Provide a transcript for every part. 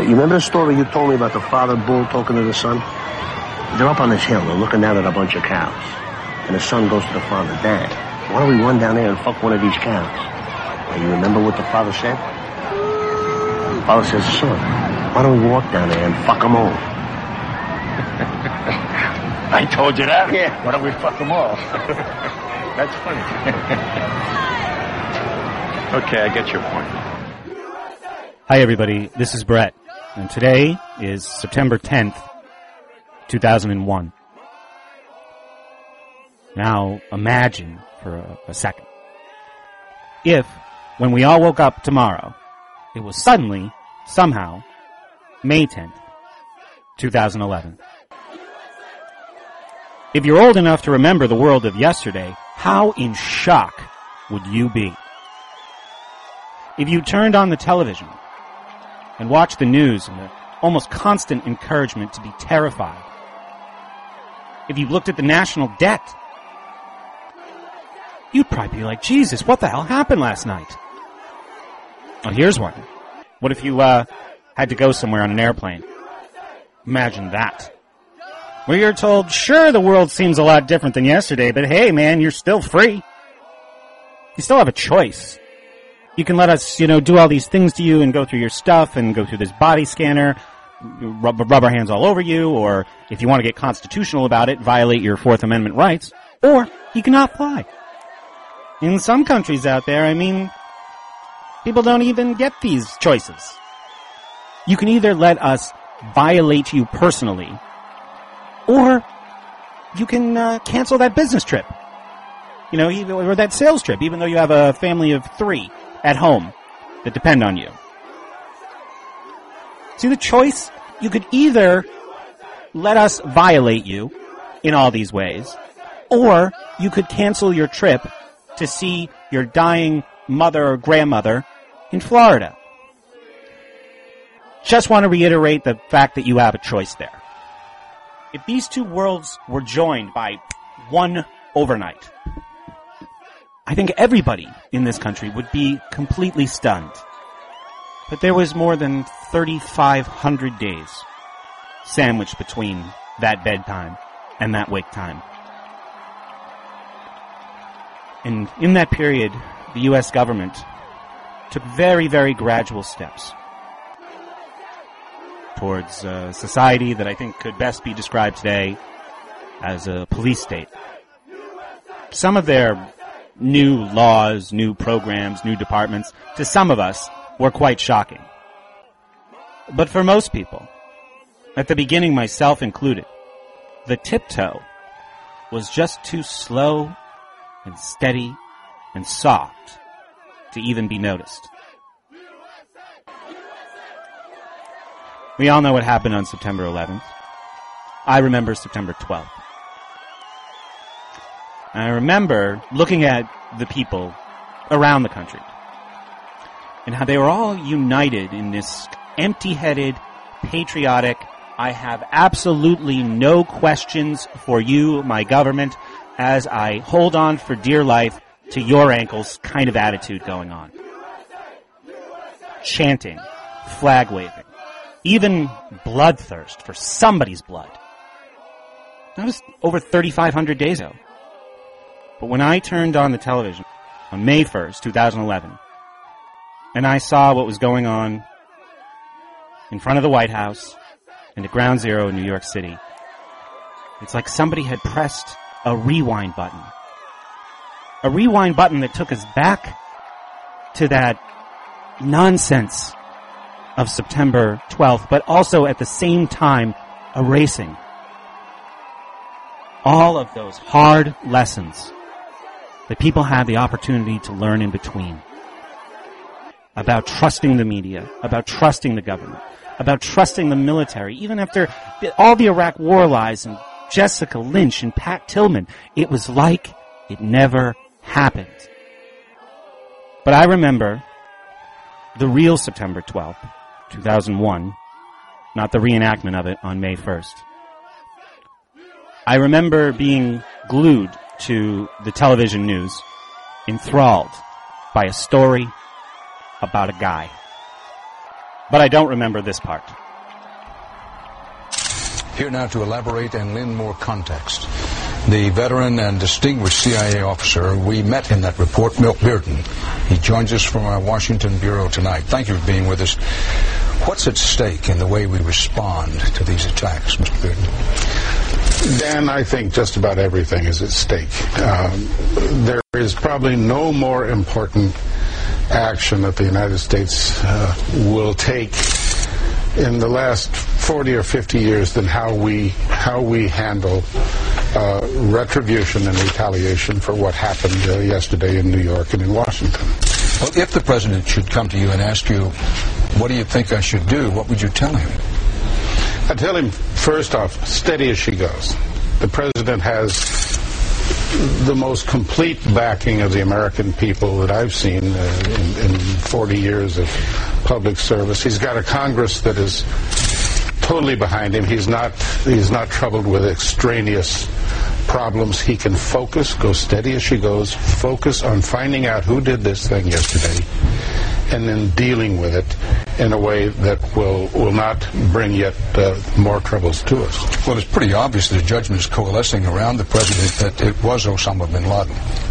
You remember the story you told me about the father bull talking to the son? They're up on this hill. They're looking down at a bunch of cows. And the son goes to the father, Dad, why don't we run down there and fuck one of these cows? Well, you remember what the father said? The father says, son, why don't we walk down there and fuck them all? I told you that? Yeah. Why don't we fuck them all? That's funny. Okay, I get your point. Hi, everybody. This is Brett, and today is September 10th, 2001. Now, imagine for a second if, when we all woke up tomorrow, it was suddenly, somehow, May 10th, 2011. If you're old enough to remember the world of yesterday, how in shock would you be? If you turned on the television and watched the news and the almost constant encouragement to be terrified, if you looked at the national debt, you'd probably be like, Jesus, what the hell happened last night? Well, here's one. What if you had to go somewhere on an airplane? Imagine that. Where you're told, sure, the world seems a lot different than yesterday, but hey, man, you're still free. You still have a choice. You can let us, do all these things to you and go through your stuff and go through this body scanner, rub our hands all over you, or if you want to get constitutional about it, violate your Fourth Amendment rights, or you cannot fly. In some countries out there, people don't even get these choices. You can either let us violate you personally, or you can cancel that business trip, or that sales trip, even though you have a family of 3 at home that depend on you. See the choice? You could either let us violate you in all these ways, or you could cancel your trip to see your dying mother or grandmother in Florida. Just want to reiterate the fact that you have a choice there. If these two worlds were joined by one overnight, I think everybody in this country would be completely stunned. But there was more than 3,500 days sandwiched between that bedtime and that wake time. And in that period, the U.S. government took very, very gradual steps towards a society that I think could best be described today as a police state. Some of their new laws, new programs, new departments, to some of us, were quite shocking. But for most people, at the beginning myself included, the tiptoe was just too slow and steady and soft to even be noticed. We all know what happened on September 11th. I remember September 12th. And I remember looking at the people around the country and how they were all united in this empty-headed, patriotic, I have absolutely no questions for you, my government, as I hold on for dear life to your ankles kind of attitude going on. Chanting, flag waving, even bloodthirst for somebody's blood. That was over 3,500 days ago. But when I turned on the television on May 1st, 2011, and I saw what was going on in front of the White House and at Ground Zero in New York City, it's like somebody had pressed a rewind button. A rewind button that took us back to that nonsense of September 12th, but also at the same time erasing all of those hard lessons that people had the opportunity to learn in between. About trusting the media, about trusting the government, about trusting the military. Even after all the Iraq war lies and Jessica Lynch and Pat Tillman, it was like it never happened. But I remember the real September 12th, 2001, not the reenactment of it on May 1st. I remember being glued to the television news, enthralled by a story about a guy. But I don't remember this part. Here now to elaborate and lend more context. The veteran and distinguished CIA officer we met in that report, Milt Bearden. He joins us from our Washington bureau tonight. Thank you for being with us. What's at stake in the way we respond to these attacks, Mr. Bearden? Dan, I think just about everything is at stake. There is probably no more important action that the United States will take in the last 40 or 50 years than how we handle retribution and retaliation for what happened yesterday in New York and in Washington. Well, if the president should come to you and ask you, what do you think I should do, what would you tell him? I'd tell him, first off, steady as she goes. The president has the most complete backing of the American people that I've seen in 40 years of public service. He's got a Congress that is totally behind him. He's not troubled with extraneous problems. He can focus, go steady as she goes, focus on finding out who did this thing yesterday, and then dealing with it in a way that will not bring yet more troubles to us. Well, it's pretty obvious that the judgment is coalescing around the president that it was Osama bin Laden.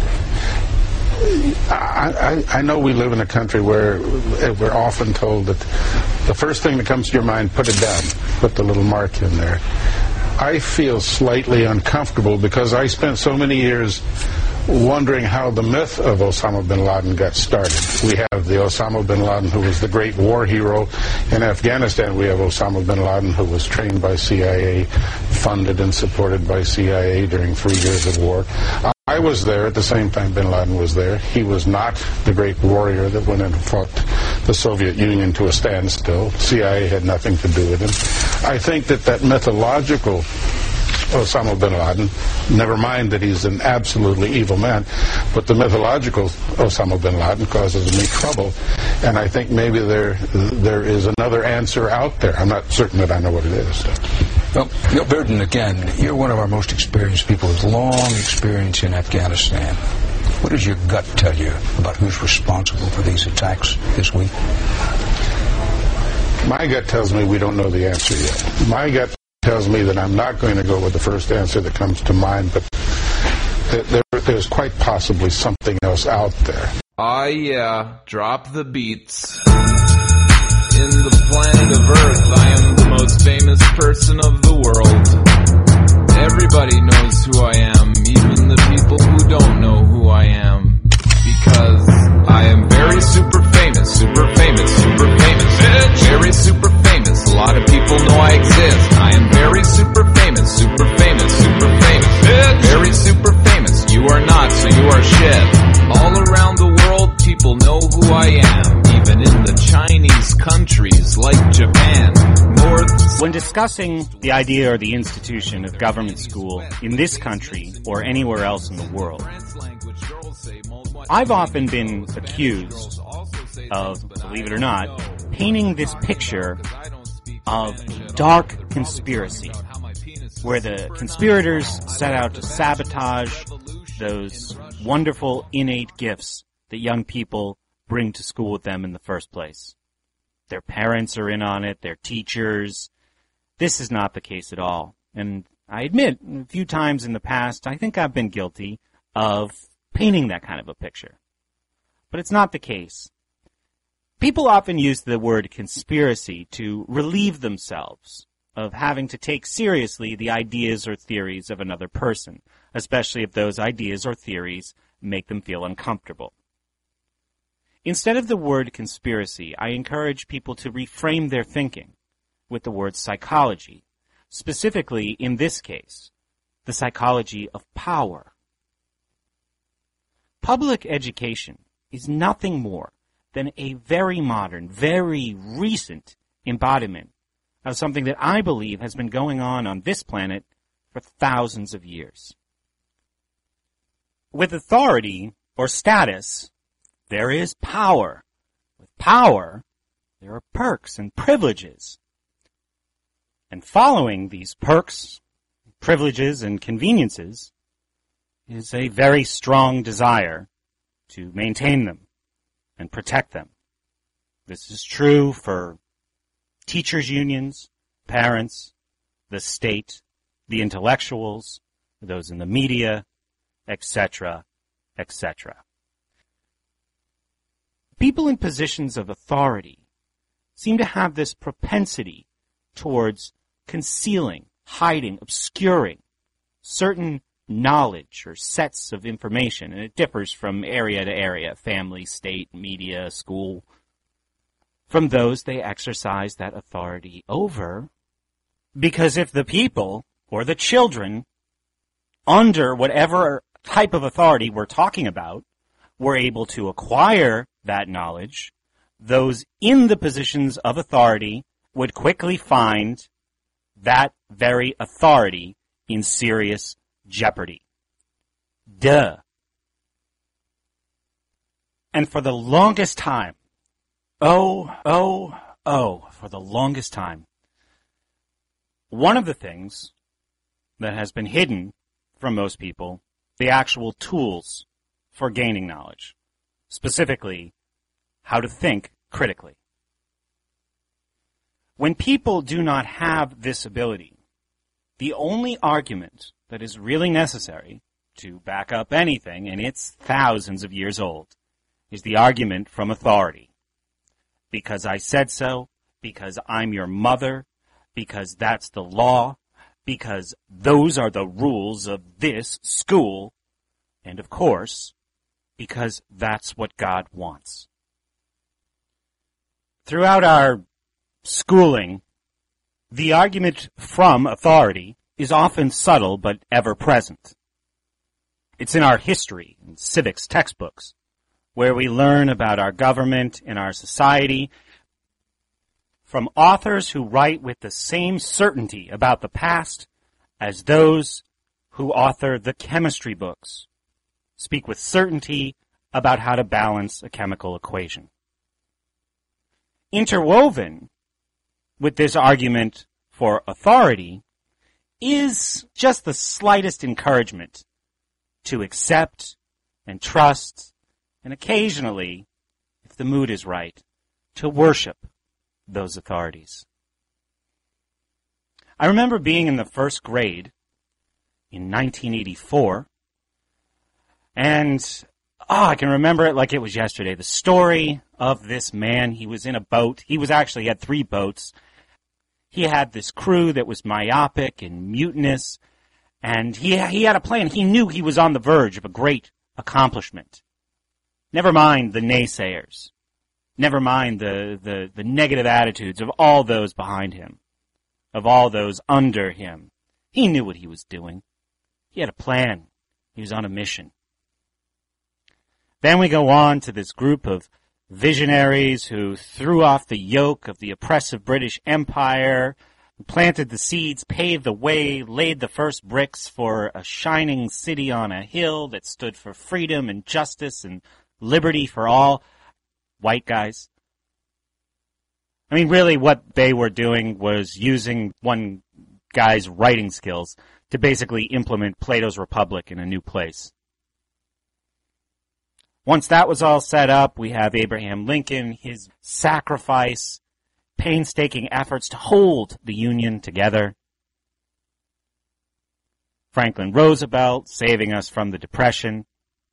I know we live in a country where we're often told that the first thing that comes to your mind, put it down, put the little mark in there. I feel slightly uncomfortable because I spent so many years wondering how the myth of Osama bin Laden got started. We have the Osama bin Laden who was the great war hero. In Afghanistan, we have Osama bin Laden who was trained by CIA, funded and supported by CIA during 3 years of war. I was there at the same time bin Laden was there. He was not the great warrior that went in and fought the Soviet Union to a standstill. CIA had nothing to do with him. I think that mythological Osama bin Laden, never mind that he's an absolutely evil man, but the mythological Osama bin Laden causes me trouble, and I think maybe there is another answer out there. I'm not certain that I know what it is. Well, Milt Bearden, again, you're one of our most experienced people with long experience in Afghanistan. What does your gut tell you about who's responsible for these attacks this week? My gut tells me we don't know the answer yet. My gut tells me that I'm not going to go with the first answer that comes to mind, but there's quite possibly something else out there. Ah, yeah, drop the beats. In the planet of Earth, I am the most famous person of the world. Everybody knows who I am, even the people who don't know who I am. Because I am very super famous, super famous, super famous. Very super famous, a lot of people know I exist. I am very super famous, super famous, super famous. Very super famous, you are not, so you are shit. All around the world, people know who I am. Even in the Chinese countries like Japan, When discussing the idea or the institution of government school in this country or anywhere else in the world, I've often been accused of, believe it or not, painting this picture of dark conspiracy, where the conspirators set out to sabotage those wonderful innate gifts that young people bring to school with them in the first place. Their parents are in on it, their teachers. This is not the case at all. And I admit, a few times in the past, I think I've been guilty of painting that kind of a picture. But it's not the case. People often use the word conspiracy to relieve themselves of having to take seriously the ideas or theories of another person, especially if those ideas or theories make them feel uncomfortable. Instead of the word conspiracy, I encourage people to reframe their thinking with the word psychology, specifically, in this case, the psychology of power. Public education is nothing more than a very modern, very recent embodiment of something that I believe has been going on this planet for thousands of years. With authority or status, there is power. With power, there are perks and privileges. And following these perks, privileges, and conveniences is a very strong desire to maintain them and protect them. This is true for teachers' unions, parents, the state, the intellectuals, those in the media, etc., etc. People in positions of authority seem to have this propensity towards concealing, hiding, obscuring certain knowledge or sets of information, and it differs from area to area, family, state, media, school, from those they exercise that authority over. Because if the people or the children under whatever type of authority we're talking about were able to acquire that knowledge, those in the positions of authority would quickly find that very authority in serious jeopardy. Duh. And for the longest time, for the longest time, one of the things that has been hidden from most people, the actual tools for gaining knowledge, specifically how to think critically. When people do not have this ability, the only argument that is really necessary to back up anything, and it's thousands of years old, is the argument from authority. Because I said so, because I'm your mother, because that's the law, because those are the rules of this school, and of course, because that's what God wants. Throughout our schooling, the argument from authority is often subtle but ever present. It's in our history and civics textbooks, where we learn about our government and our society from authors who write with the same certainty about the past as those who author the chemistry books speak with certainty about how to balance a chemical equation. Interwoven with this argument for authority is just the slightest encouragement to accept and trust, and occasionally, if the mood is right, to worship those authorities. I remember being in the first grade in 1984, and I can remember it like it was yesterday. The story of this man, he was in a boat. He had 3 boats. He had this crew that was myopic and mutinous, and he had a plan. He knew he was on the verge of a great accomplishment. Never mind the naysayers. Never mind the negative attitudes of all those behind him, of all those under him. He knew what he was doing. He had a plan. He was on a mission. Then we go on to this group of visionaries who threw off the yoke of the oppressive British Empire, planted the seeds, paved the way, laid the first bricks for a shining city on a hill that stood for freedom and justice and liberty for all. White guys. I mean, really what they were doing was using one guy's writing skills to basically implement Plato's Republic in a new place. Once that was all set up, we have Abraham Lincoln, his sacrifice, painstaking efforts to hold the Union together. Franklin Roosevelt saving us from the Depression.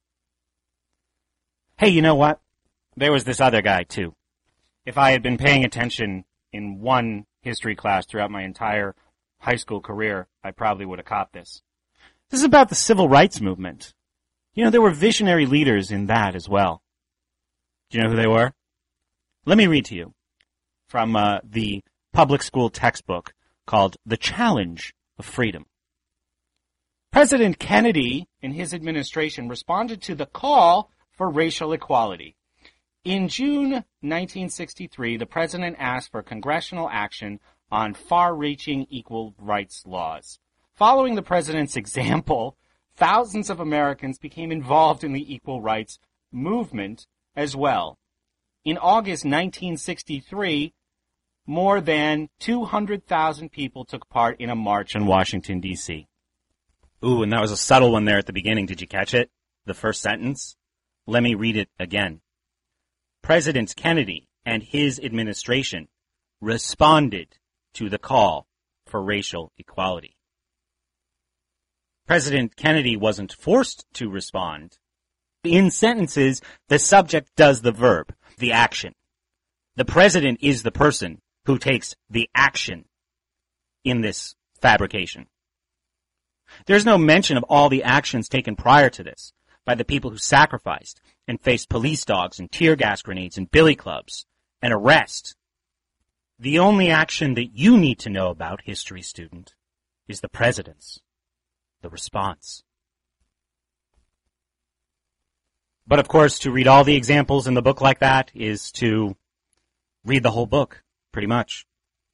Hey, you know what? There was this other guy, too. If I had been paying attention in one history class throughout my entire high school career, I probably would have caught this. This is about the civil rights movement. You know, there were visionary leaders in that as well. Do you know who they were? Let me read to you from the public school textbook called The Challenge of Freedom. President Kennedy and his administration responded to the call for racial equality. In June 1963, the president asked for congressional action on far-reaching equal rights laws. Following the president's example, thousands of Americans became involved in the equal rights movement as well. In August 1963, more than 200,000 people took part in a march in Washington, D.C. Ooh, and that was a subtle one there at the beginning. Did you catch it? The first sentence? Let me read it again. President Kennedy and his administration responded to the call for racial equality. President Kennedy wasn't forced to respond. In sentences, the subject does the verb, the action. The president is the person who takes the action in this fabrication. There's no mention of all the actions taken prior to this by the people who sacrificed and faced police dogs and tear gas grenades and billy clubs and arrest. The only action that you need to know about, history student, is the president's, the response. But of course, to read all the examples in the book like that is to read the whole book, pretty much.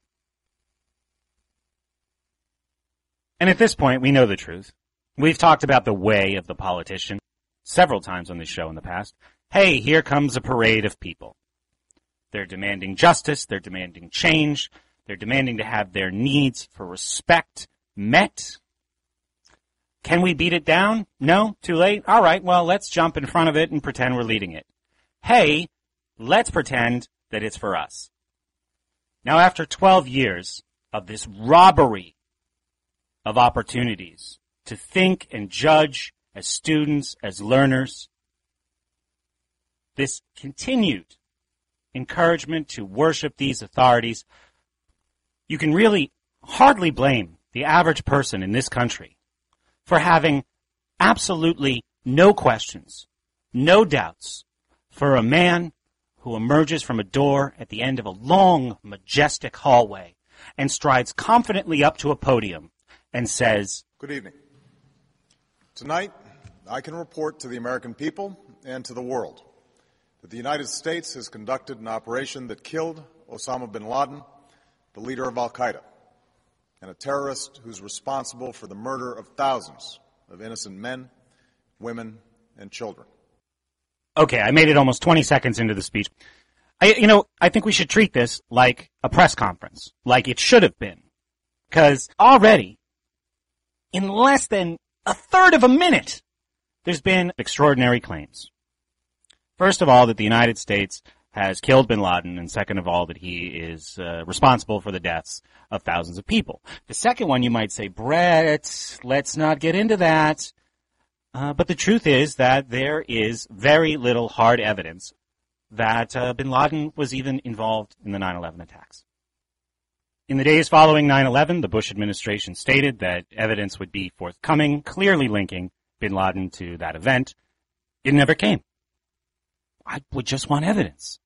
And at this point, we know the truth. We've talked about the way of the politician several times on this show in the past. Hey, here comes a parade of people. They're demanding justice, they're demanding change, they're demanding to have their needs for respect met. Can we beat it down? No? Too late? All right, well, let's jump in front of it and pretend we're leading it. Hey, let's pretend that it's for us. Now, after 12 years of this robbery of opportunities to think and judge as students, as learners, this continued encouragement to worship these authorities, you can really hardly blame the average person in this country for having absolutely no questions, no doubts, for a man who emerges from a door at the end of a long, majestic hallway and strides confidently up to a podium and says, "Good evening. Tonight, I can report to the American people and to the world that the United States has conducted an operation that killed Osama bin Laden, the leader of al-Qaeda, and a terrorist who's responsible for the murder of thousands of innocent men, women, and children." Okay, I made it almost 20 seconds into the speech. I think we should treat this like a press conference, like it should have been. Because already, in less than a third of a minute, there's been extraordinary claims. First of all, that the United States has killed bin Laden, and second of all, that he is responsible for the deaths of thousands of people. The second one, you might say, Brett, let's not get into that. But the truth is that there is very little hard evidence that bin Laden was even involved in the 9/11 attacks. In the days following 9/11, the Bush administration stated that evidence would be forthcoming, clearly linking bin Laden to that event. It never came. I would just want evidence.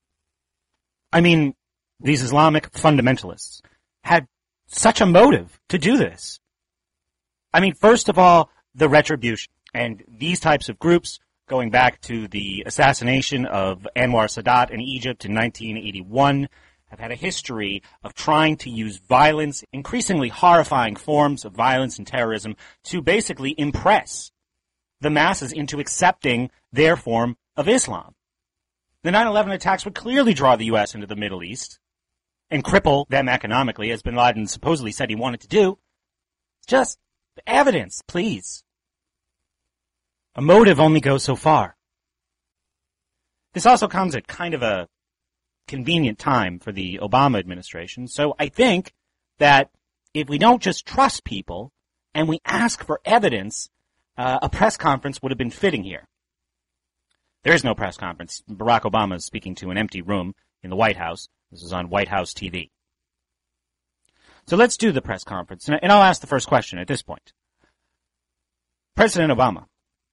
I mean, these Islamic fundamentalists had such a motive to do this. I mean, first of all, the retribution. And these types of groups, going back to the assassination of Anwar Sadat in Egypt in 1981, have had a history of trying to use violence, increasingly horrifying forms of violence and terrorism, to basically impress the masses into accepting their form of Islam. The 9/11 attacks would clearly draw the U.S. into the Middle East and cripple them economically, as bin Laden supposedly said he wanted to do. Just evidence, please. A motive only goes so far. This also comes at kind of a convenient time for the Obama administration, so I think that if we don't just trust people and we ask for evidence, a press conference would have been fitting here. There is no press conference. Barack Obama is speaking to an empty room in the White House. This is on White House TV. So let's do the press conference, and I'll ask the first question at this point. President Obama,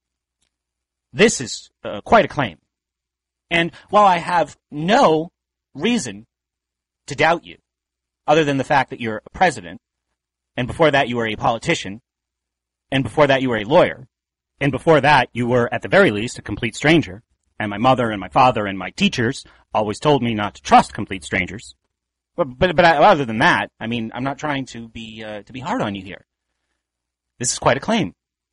this is quite a claim. And while I have no reason to doubt you, other than the fact that you're a president, and before that you were a politician, and before that you were a lawyer, and before that you were, at the very least, a complete stranger, and my mother and my father and my teachers always told me not to trust complete strangers. But other than that, I mean, I'm not trying to be hard on you here. This is quite a claim.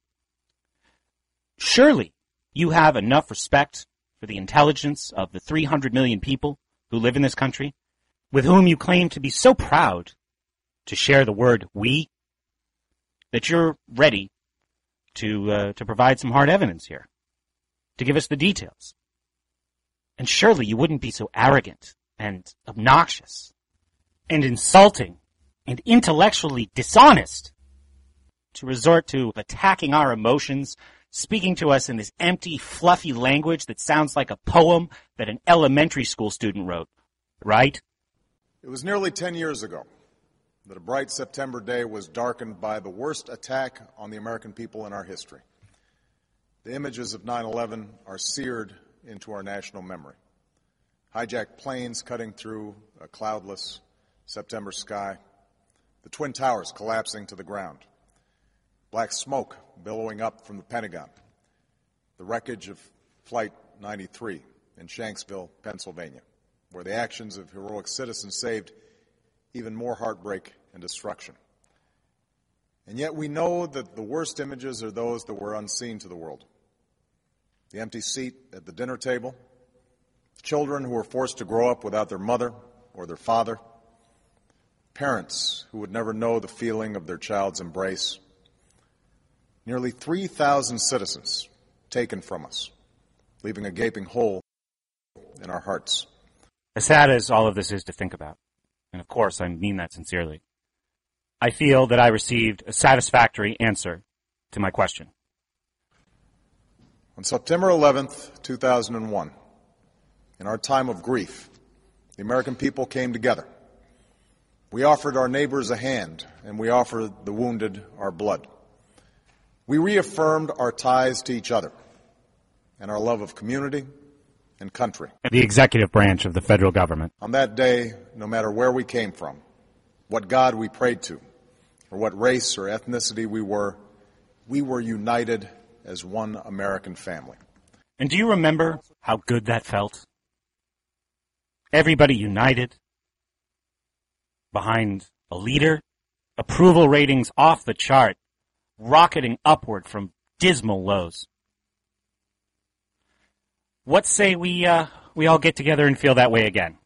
Surely you have enough respect for the intelligence of the 300 million people who live in this country, with whom you claim to be so proud to share the word we, that you're ready to provide some hard evidence here, to give us the details. And surely you wouldn't be so arrogant and obnoxious and insulting and intellectually dishonest to resort to attacking our emotions, speaking to us in this empty, fluffy language that sounds like a poem that an elementary school student wrote, right? It was nearly 10 years ago that a bright September day was darkened by the worst attack on the American people in our history. The images of 9/11 are seared into our national memory. Hijacked planes cutting through a cloudless September sky, the Twin Towers collapsing to the ground, black smoke billowing up from the Pentagon, the wreckage of Flight 93 in Shanksville, Pennsylvania, where the actions of heroic citizens saved even more heartbreak and destruction. And yet we know that the worst images are those that were unseen to the world. The empty seat at the dinner table, children who were forced to grow up without their mother or their father, parents who would never know the feeling of their child's embrace, nearly 3,000 citizens taken from us, leaving a gaping hole in our hearts. As sad as all of this is to think about, and of course I mean that sincerely, I feel that I received a satisfactory answer to my question. On September 11th, 2001, in our time of grief, the American people came together. We offered our neighbors a hand, and we offered the wounded our blood. We reaffirmed our ties to each other and our love of community and country. The executive branch of the federal government. On that day, no matter where we came from, what God we prayed to, or what race or ethnicity we were united as one American family. And do you remember how good that felt? Everybody united behind a leader, approval ratings off the chart, rocketing upward from dismal lows. What say we all get together and feel that way again?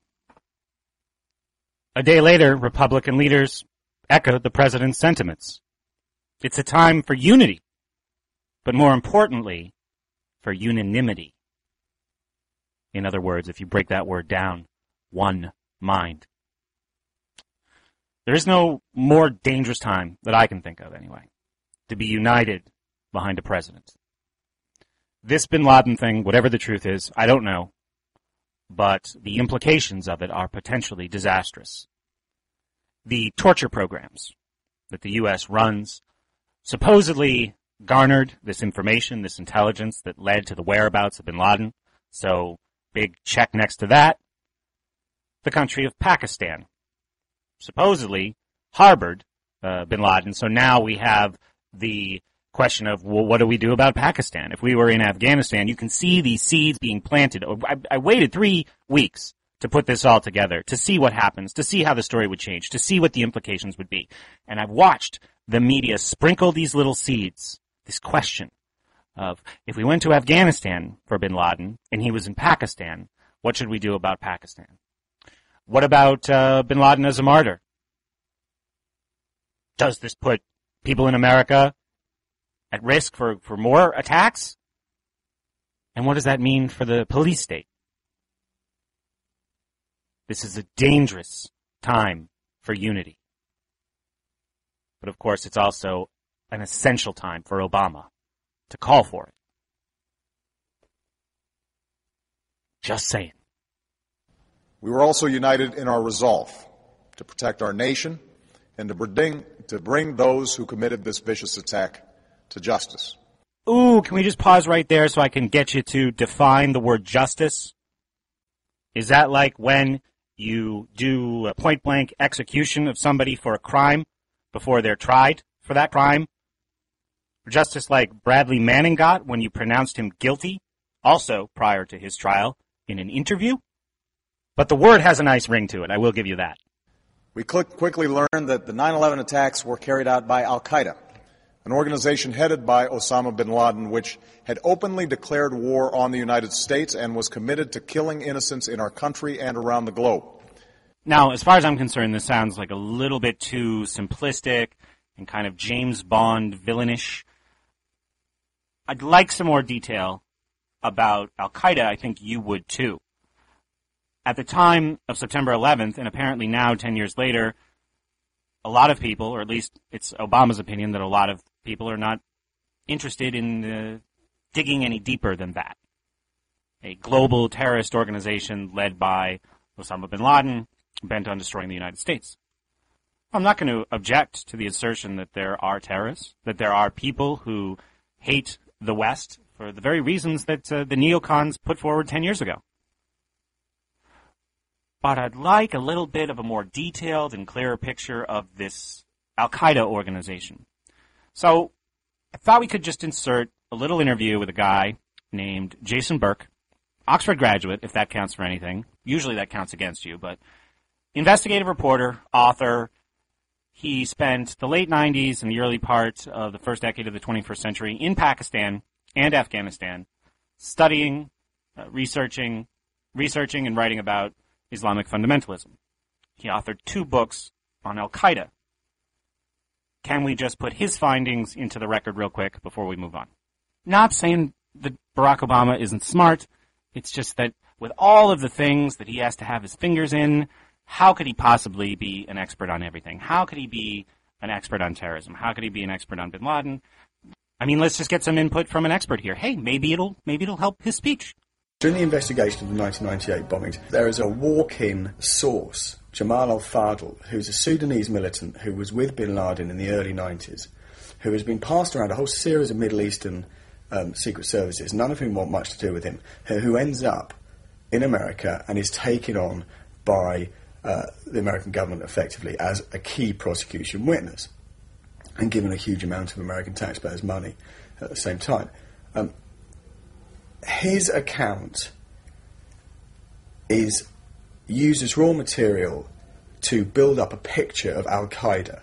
A day later, Republican leaders echoed the president's sentiments. It's a time for unity, but more importantly, for unanimity. In other words, if you break that word down, one mind. There is no more dangerous time that I can think of, anyway, to be united behind a president. This bin Laden thing, whatever the truth is, I don't know, but the implications of it are potentially disastrous. The torture programs that the U.S. runs supposedly garnered this information, this intelligence that led to the whereabouts of bin Laden. So, big check next to that. The country of Pakistan supposedly harbored bin Laden. So now we have the question of, well, what do we do about Pakistan? If we were in Afghanistan, you can see these seeds being planted. I waited 3 weeks to put this all together, to see what happens, to see how the story would change, to see what the implications would be. And I've watched the media sprinkle these little seeds, this question of, if we went to Afghanistan for bin Laden and he was in Pakistan, what should we do about Pakistan? What about bin Laden as a martyr? Does this put people in America at risk for more attacks? And what does that mean for the police state? This is a dangerous time for unity. But of course, it's also an essential time for Obama to call for it. Just saying. We were also united in our resolve to protect our nation and to bring those who committed this vicious attack to justice. Ooh, can we just pause right there so I can get you to define the word justice? Is that like when you do a point-blank execution of somebody for a crime before they're tried for that crime? Justice like Bradley Manning got when you pronounced him guilty, also prior to his trial, in an interview? But the word has a nice ring to it, I will give you that. We quickly learned that the 9/11 attacks were carried out by Al-Qaeda, an organization headed by Osama bin Laden, which had openly declared war on the United States and was committed to killing innocents in our country and around the globe. Now, as far as I'm concerned, this sounds like a little bit too simplistic and kind of James Bond villainish. I'd like some more detail about Al-Qaeda. I think you would too. At the time of September 11th, and apparently now 10 years later, a lot of people, or at least it's Obama's opinion that a lot of people are not interested in digging any deeper than that. A global terrorist organization led by Osama bin Laden, bent on destroying the United States. I'm not going to object to the assertion that there are terrorists, that there are people who hate the West for the very reasons that the neocons put forward 10 years ago. But I'd like a little bit of a more detailed and clearer picture of this Al-Qaeda organization. So I thought we could just insert a little interview with a guy named Jason Burke, Oxford graduate, if that counts for anything. Usually that counts against you, but investigative reporter, author. He spent the late 90s and the early part of the first decade of the 21st century in Pakistan and Afghanistan, studying, researching and writing about Islamic fundamentalism. He authored 2 books on Al-Qaeda. Can we just put his findings into the record real quick before we move on? Not saying that Barack Obama isn't smart. It's just that with all of the things that he has to have his fingers in, how could he possibly be an expert on everything? How could he be an expert on terrorism? How could he be an expert on bin Laden? I mean, let's just get some input from an expert here. Hey, maybe it'll help his speech. During the investigation of the 1998 bombings, there is a walk-in source, Jamal al-Fadl, who's a Sudanese militant who was with bin Laden in the early 90s, who has been passed around a whole series of Middle Eastern secret services, none of whom want much to do with him, who ends up in America and is taken on by the American government effectively as a key prosecution witness and given a huge amount of American taxpayers' money at the same time. His account is used as raw material to build up a picture of Al-Qaeda.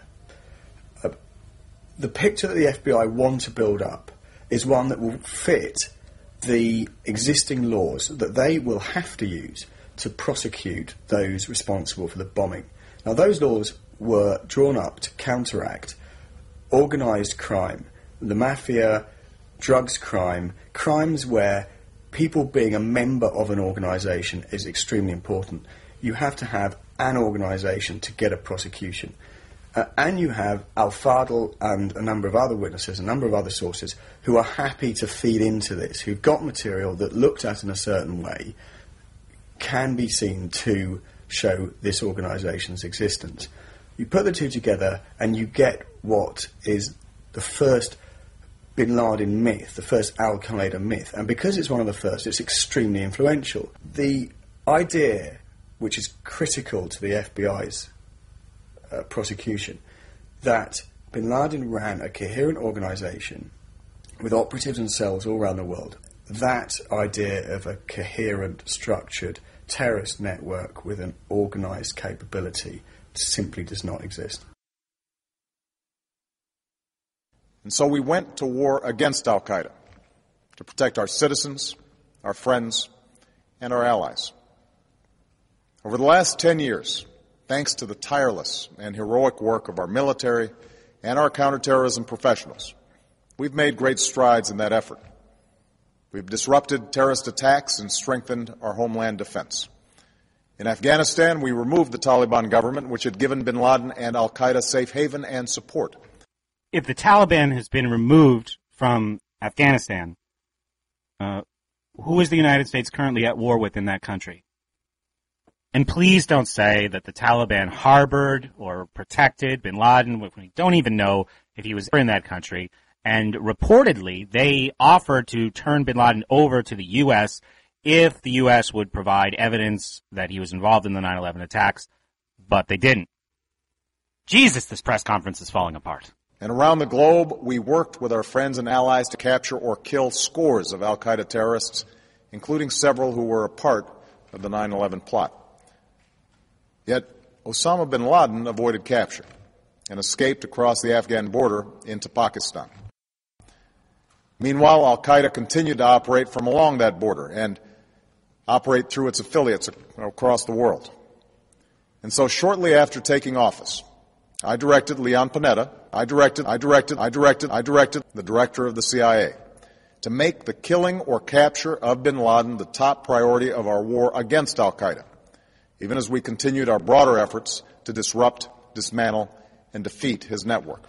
The picture that the FBI want to build up is one that will fit the existing laws that they will have to use to prosecute those responsible for the bombing. Now, those laws were drawn up to counteract organised crime, the mafia, drugs crime, crimes where people being a member of an organisation is extremely important. You have to have an organisation to get a prosecution. And you have al-Fadl and a number of other witnesses, a number of other sources, who are happy to feed into this, who've got material that, looked at in a certain way, can be seen to show this organisation's existence. You put the two together and you get what is the first bin Laden myth, the first Al-Qaeda myth. And because it's one of the first, it's extremely influential. The idea, which is critical to the FBI's prosecution, that bin Laden ran a coherent organisation with operatives and cells all around the world, that idea of a coherent, structured terrorist network with an organised capability simply does not exist. And so we went to war against Al-Qaeda to protect our citizens, our friends, and our allies. Over the last 10 years, thanks to the tireless and heroic work of our military and our counterterrorism professionals, we've made great strides in that effort. We've disrupted terrorist attacks and strengthened our homeland defense. In Afghanistan, we removed the Taliban government, which had given bin Laden and al-Qaeda safe haven and support. If the Taliban has been removed from Afghanistan, who is the United States currently at war with in that country? And please don't say that the Taliban harbored or protected bin Laden when we don't even know if he was in that country. And reportedly, they offered to turn bin Laden over to the U.S. if the U.S. would provide evidence that he was involved in the 9/11 attacks, but they didn't. Jesus, this press conference is falling apart. And around the globe, we worked with our friends and allies to capture or kill scores of al-Qaeda terrorists, including several who were a part of the 9/11 plot. Yet, Osama bin Laden avoided capture and escaped across the Afghan border into Pakistan. Meanwhile, al-Qaeda continued to operate from along that border and operate through its affiliates across the world. And so shortly after taking office, I directed Leon Panetta, I directed the director of the CIA to make the killing or capture of bin Laden the top priority of our war against al-Qaeda. even as we continued our broader efforts to disrupt, dismantle, and defeat his network.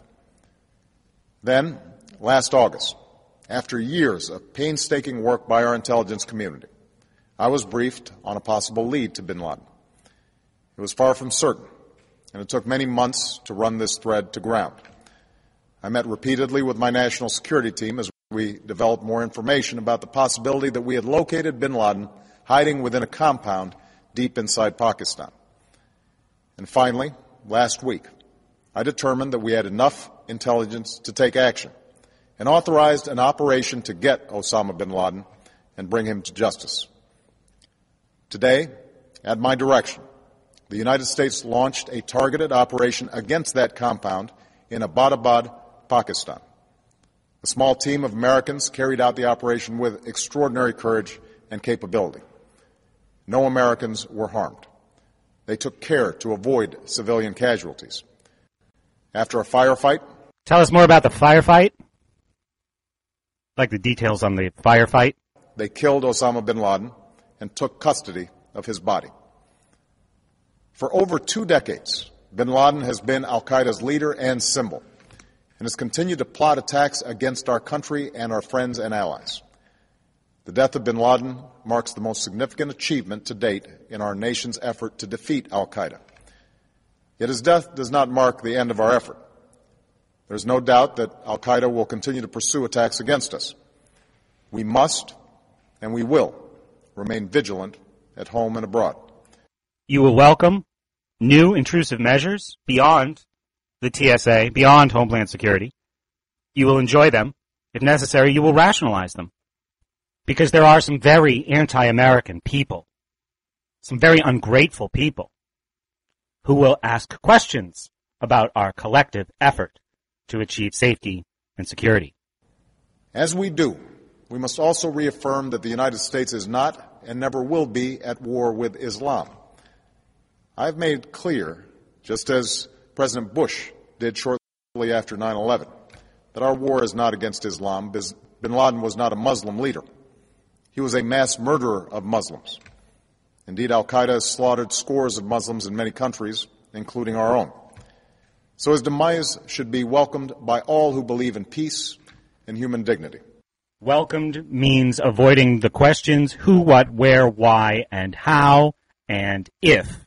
Then, last August, after years of painstaking work by our intelligence community, I was briefed on a possible lead to bin Laden. It was far from certain, and it took many months to run this thread to ground. I met repeatedly with my national security team as we developed more information about the possibility that we had located bin Laden hiding within a compound deep inside Pakistan. And finally, last week, I determined that we had enough intelligence to take action and authorized an operation to get Osama bin Laden and bring him to justice. Today, at my direction, the United States launched a targeted operation against that compound in Abbottabad, Pakistan. A small team of Americans carried out the operation with extraordinary courage and capability. No Americans were harmed. They took care to avoid civilian casualties. After a firefight... Tell us more about the firefight. Like the details on the firefight. They killed Osama bin Laden and took custody of his body. For over 2 decades, bin Laden has been al-Qaeda's leader and symbol, and has continued to plot attacks against our country and our friends and allies. The death of bin Laden marks the most significant achievement to date in our nation's effort to defeat al-Qaeda. Yet his death does not mark the end of our effort. There is no doubt that al-Qaeda will continue to pursue attacks against us. We must, and we will, remain vigilant at home and abroad. You will welcome new intrusive measures beyond the TSA, beyond Homeland Security. You will enjoy them. If necessary, you will rationalize them. Because there are some very anti-American people, some very ungrateful people, who will ask questions about our collective effort to achieve safety and security. As we do, we must also reaffirm that the United States is not and never will be at war with Islam. I've made clear, just as President Bush did shortly after 9/11, that our war is not against Islam. Bin Laden was not a Muslim leader. He was a mass murderer of Muslims. Indeed, al-Qaeda has slaughtered scores of Muslims in many countries, including our own. So his demise should be welcomed by all who believe in peace and human dignity. Welcomed means avoiding the questions who, what, where, why, and how, and if.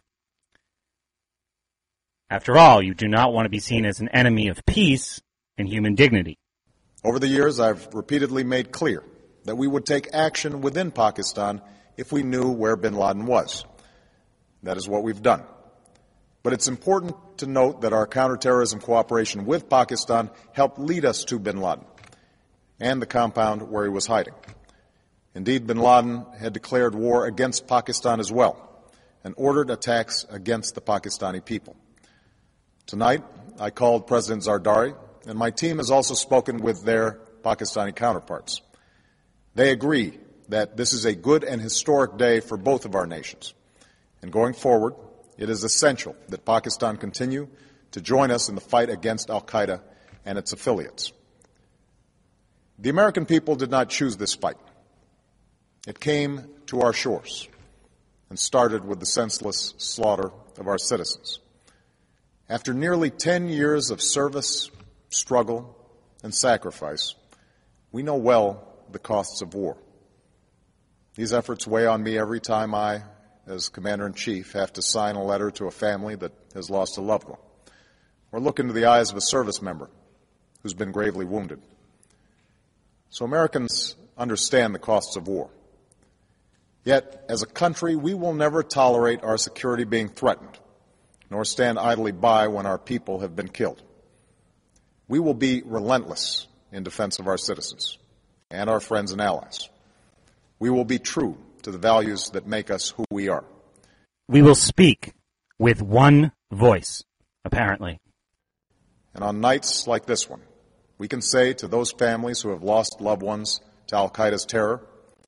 After all, you do not want to be seen as an enemy of peace and human dignity. Over the years, I've repeatedly made clear that we would take action within Pakistan if we knew where bin Laden was. That is what we've done. But it's important to note that our counterterrorism cooperation with Pakistan helped lead us to bin Laden and the compound where he was hiding. Indeed, bin Laden had declared war against Pakistan as well and ordered attacks against the Pakistani people. Tonight, I called President Zardari, and my team has also spoken with their Pakistani counterparts. They agree that this is a good and historic day for both of our nations. And going forward, it is essential that Pakistan continue to join us in the fight against al-Qaeda and its affiliates. The American people did not choose this fight. It came to our shores and started with the senseless slaughter of our citizens. After nearly 10 years of service, struggle, and sacrifice, we know well the costs of war. These efforts weigh on me every time I, as Commander-in-Chief, have to sign a letter to a family that has lost a loved one, or look into the eyes of a service member who's been gravely wounded. So Americans understand the costs of war. Yet, as a country, we will never tolerate our security being threatened, nor stand idly by when our people have been killed. We will be relentless in defense of our citizens and our friends and allies. We will be true to the values that make us who we are. We will speak with one voice, apparently. And on nights like this one, we can say to those families who have lost loved ones to al-Qaeda's terror,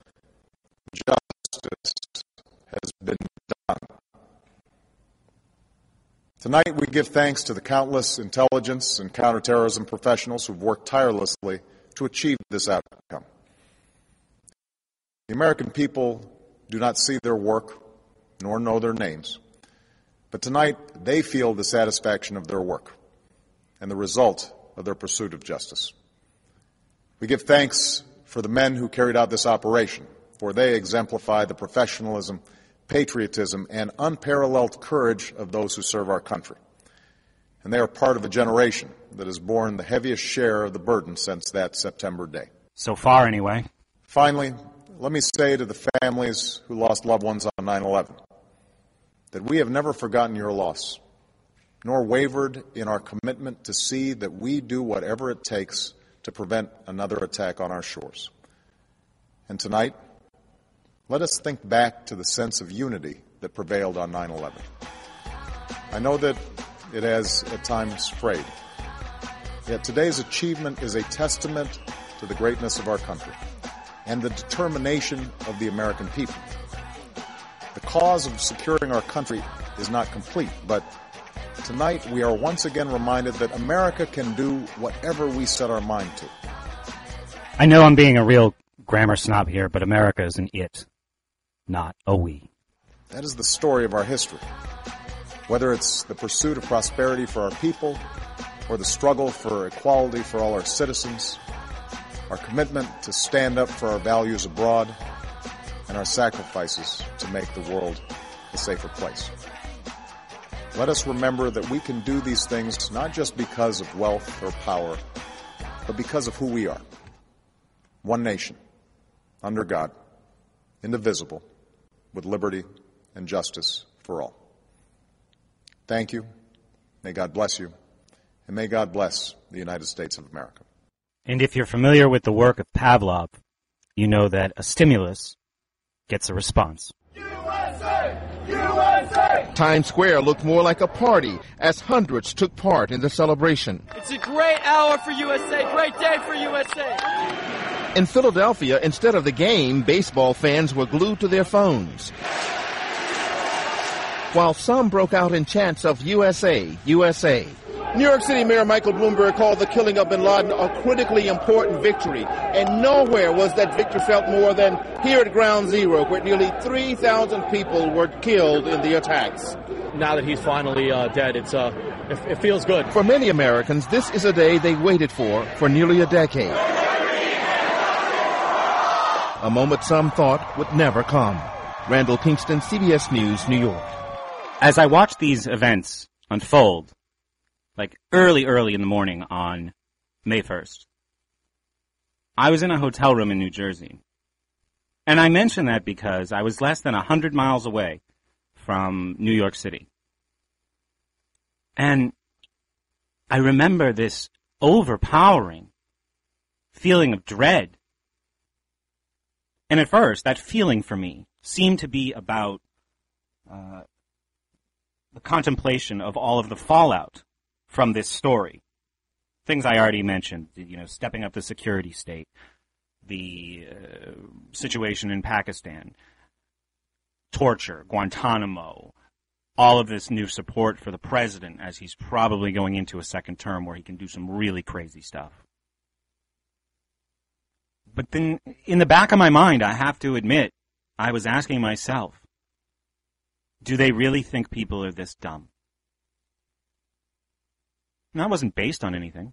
justice has been done. Tonight we give thanks to the countless intelligence and counterterrorism professionals who've worked tirelessly to achieve this outcome. The American people do not see their work nor know their names, But tonight, they feel the satisfaction of their work and the result of their pursuit of justice. We give thanks for the men who carried out this operation, for they exemplify the professionalism, patriotism, and unparalleled courage of those who serve our country. And they are part of a generation that has borne the heaviest share of the burden since that September day. So far, anyway. Finally, let me say to the families who lost loved ones on 9/11 that we have never forgotten your loss, nor wavered in our commitment to see that we do whatever it takes to prevent another attack on our shores. And tonight, let us think back to the sense of unity that prevailed on 9/11. I know that it has at times frayed, yet today's achievement is a testament to the greatness of our country and the determination of the American people. The cause of securing our country is not complete, but tonight we are once again reminded that America can do whatever we set our mind to. I know I'm being a real grammar snob here, but America is an it, not a we. That is the story of our history. Whether it's the pursuit of prosperity for our people or the struggle for equality for all our citizens, our commitment to stand up for our values abroad, and our sacrifices to make the world a safer place. Let us remember that we can do these things not just because of wealth or power, but because of who we are. One nation, under God, indivisible, with liberty and justice for all. Thank you. May God bless you. And may God bless the United States of America. And if you're familiar with the work of Pavlov, you know that a stimulus gets a response. USA! USA! Times Square looked more like a party as hundreds took part in the celebration. It's a great hour for USA, great day for USA. In Philadelphia, instead of the game, baseball fans were glued to their phones, while some broke out in chants of USA, USA. New York City Mayor Michael Bloomberg called the killing of bin Laden a critically important victory, and nowhere was that victory felt more than here at Ground Zero, where nearly 3,000 people were killed in the attacks. Now that he's finally dead, it feels good. For many Americans, this is a day they waited for nearly a decade. A moment some thought would never come. Randall Kingston, CBS News, New York. As I watched these events unfold, like early in the morning on May 1st, I was in a hotel room in New Jersey. And I mention that because I was less than 100 miles away from New York City. And I remember this overpowering feeling of dread. And at first, that feeling for me seemed to be about the contemplation of all of the fallout from this story. Things I already mentioned, stepping up the security state, the situation in Pakistan, torture, Guantanamo, all of this new support for the president as he's probably going into a second term where he can do some really crazy stuff. But then, in the back of my mind, I have to admit, I was asking myself, do they really think people are this dumb? And that wasn't based on anything.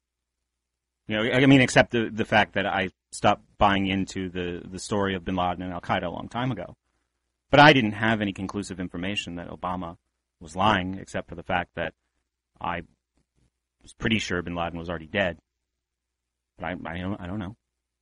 Except the fact that I stopped buying into the story of bin Laden and Al-Qaeda a long time ago. But I didn't have any conclusive information that Obama was lying, except for the fact that I was pretty sure bin Laden was already dead. But I don't know.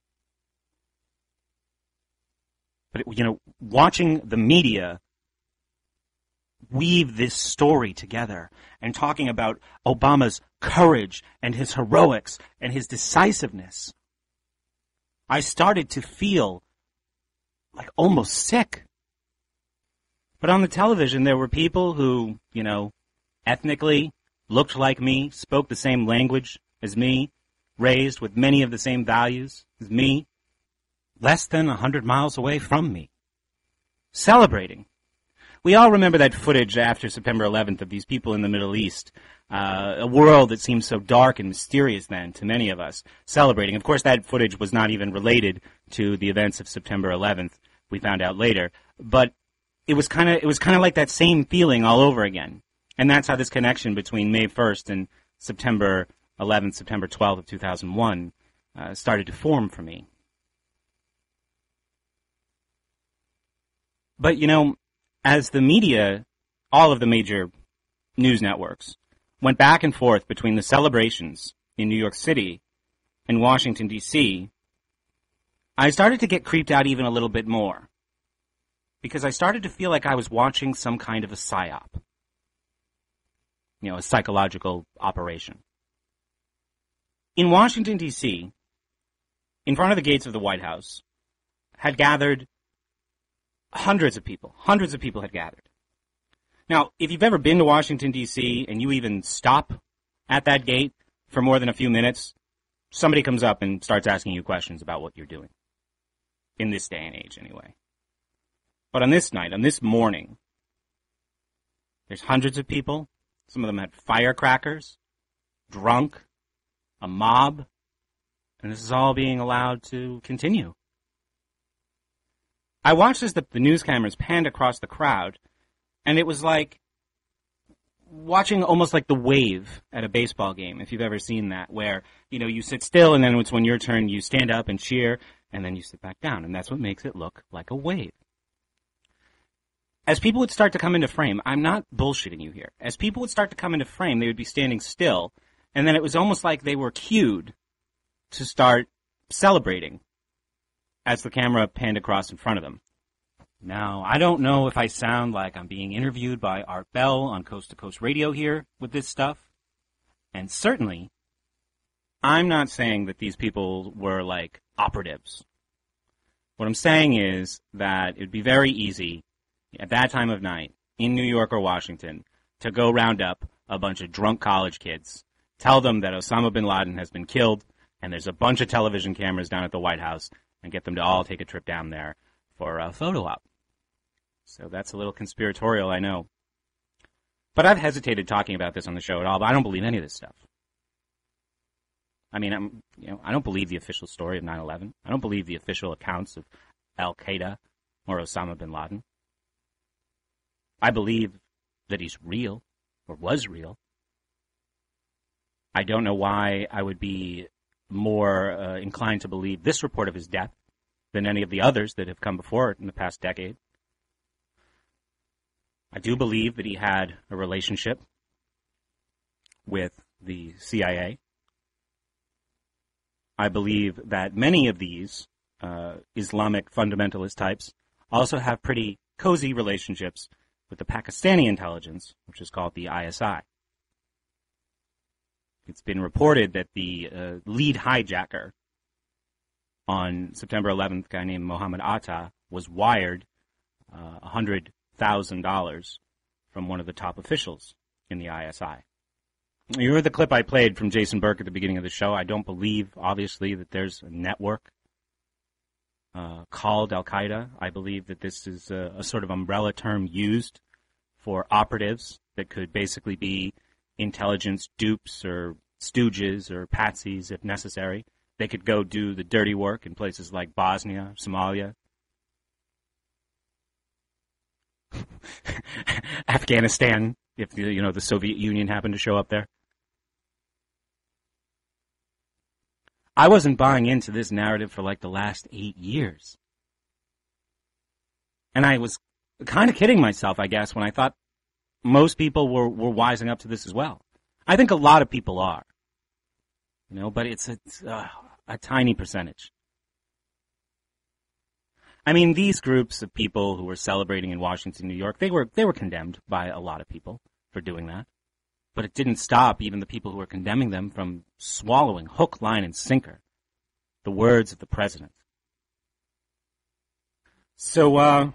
But, watching the media weave this story together and talking about Obama's courage and his heroics and his decisiveness, I started to feel like almost sick. But on the television, there were people who, ethnically looked like me, spoke the same language as me, raised with many of the same values as me, less than 100 miles away from me, celebrating. We all remember that footage after September 11th of these people in the Middle East, a world that seemed so dark and mysterious then to many of us, celebrating. Of course, that footage was not even related to the events of September 11th, we found out later. But it was kind of like that same feeling all over again. And that's how this connection between May 1st and September 11th, September 12th of 2001 started to form for me. But, you know, as the media, all of the major news networks, went back and forth between the celebrations in New York City and Washington, D.C., I started to get creeped out even a little bit more. Because I started to feel like I was watching some kind of a psyop. You know, a psychological operation. In Washington, D.C., in front of the gates of the White House, had gathered hundreds of people. Hundreds of people had gathered. Now, if you've ever been to Washington, D.C., and you even stop at that gate for more than a few minutes, somebody comes up and starts asking you questions about what you're doing. In this day and age, anyway. But on this night, on this morning, there's hundreds of people. Some of them had firecrackers, drunk, a mob, and this is all being allowed to continue. I watched as the news cameras panned across the crowd, and it was like watching almost like the wave at a baseball game, if you've ever seen that, where, you know, you sit still, and then it's when your turn, you stand up and cheer, and then you sit back down, and that's what makes it look like a wave. As people would start to come into frame, I'm not bullshitting you here. As people would start to come into frame, they would be standing still, and then it was almost like they were cued to start celebrating as the camera panned across in front of them. Now, I don't know if I sound like I'm being interviewed by Art Bell on Coast to Coast Radio here with this stuff, and certainly, I'm not saying that these people were like operatives. What I'm saying is that it would be very easy at that time of night in New York or Washington to go round up a bunch of drunk college kids, tell them that Osama bin Laden has been killed, and there's a bunch of television cameras down at the White House, and get them to all take a trip down there for a photo op. So that's a little conspiratorial, I know. But I've hesitated talking about this on the show at all, but I don't believe any of this stuff. I mean, I don't believe the official story of 9/11. I don't believe the official accounts of Al-Qaeda or Osama bin Laden. I believe that he's real, or was real. I don't know why I would be more inclined to believe this report of his death than any of the others that have come before it in the past decade. I do believe that he had a relationship with the CIA. I believe that many of these Islamic fundamentalist types also have pretty cozy relationships with the Pakistani intelligence, which is called the ISI. It's been reported that the lead hijacker on September 11th, a guy named Mohammed Atta, was wired $100,000 from one of the top officials in the ISI. You heard the clip I played from Jason Burke at the beginning of the show. I don't believe, obviously, that there's a network called Al-Qaeda. I believe that this is a sort of umbrella term used for operatives that could basically be intelligence dupes or stooges or patsies if necessary. They could go do the dirty work in places like Bosnia, Somalia, Afghanistan, if the Soviet Union happened to show up there. I wasn't buying into this narrative for like the last 8 years. And I was kind of kidding myself, I guess, when I thought most people were wising up to this as well. I think a lot of people are. But it's a tiny percentage. I mean, these groups of people who were celebrating in Washington, New York, they were condemned by a lot of people for doing that. But it didn't stop even the people who were condemning them from swallowing hook, line, and sinker the words of the president. So, how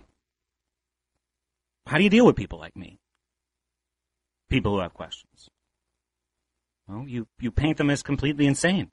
do you deal with people like me? People who have questions. Well, you paint them as completely insane.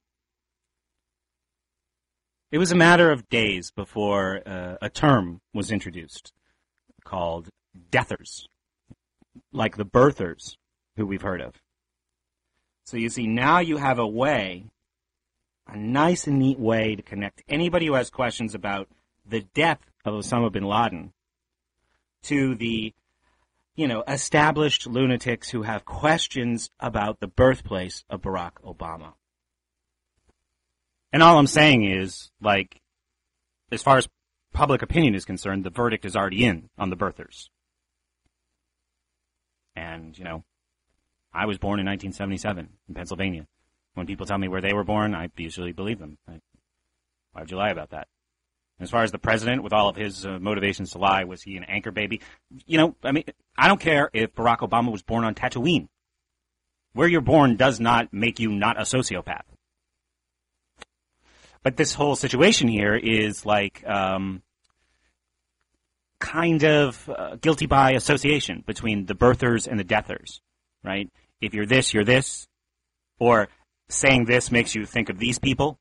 It was a matter of days before a term was introduced called deathers, like the birthers who we've heard of. So you see, now you have a nice and neat way to connect anybody who has questions about the death of Osama bin Laden to the, established lunatics who have questions about the birthplace of Barack Obama. And all I'm saying is, as far as public opinion is concerned, the verdict is already in on the birthers. And, I was born in 1977 in Pennsylvania. When people tell me where they were born, I usually believe them. Why would you lie about that? As far as the president, with all of his motivations to lie, was he an anchor baby? I don't care if Barack Obama was born on Tatooine. Where you're born does not make you not a sociopath. But this whole situation here is kind of guilty by association between the birthers and the deathers, right? If you're this, you're this. Or saying this makes you think of these people.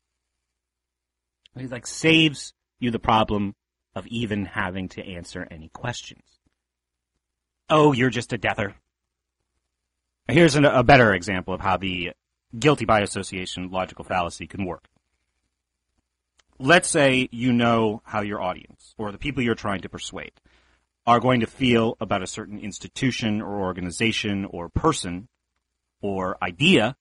It saves you the problem of even having to answer any questions. Oh, you're just a deather. Here's a better example of how the guilty by association logical fallacy can work. Let's say you know how your audience, or the people you're trying to persuade, are going to feel about a certain institution or organization or person or idea,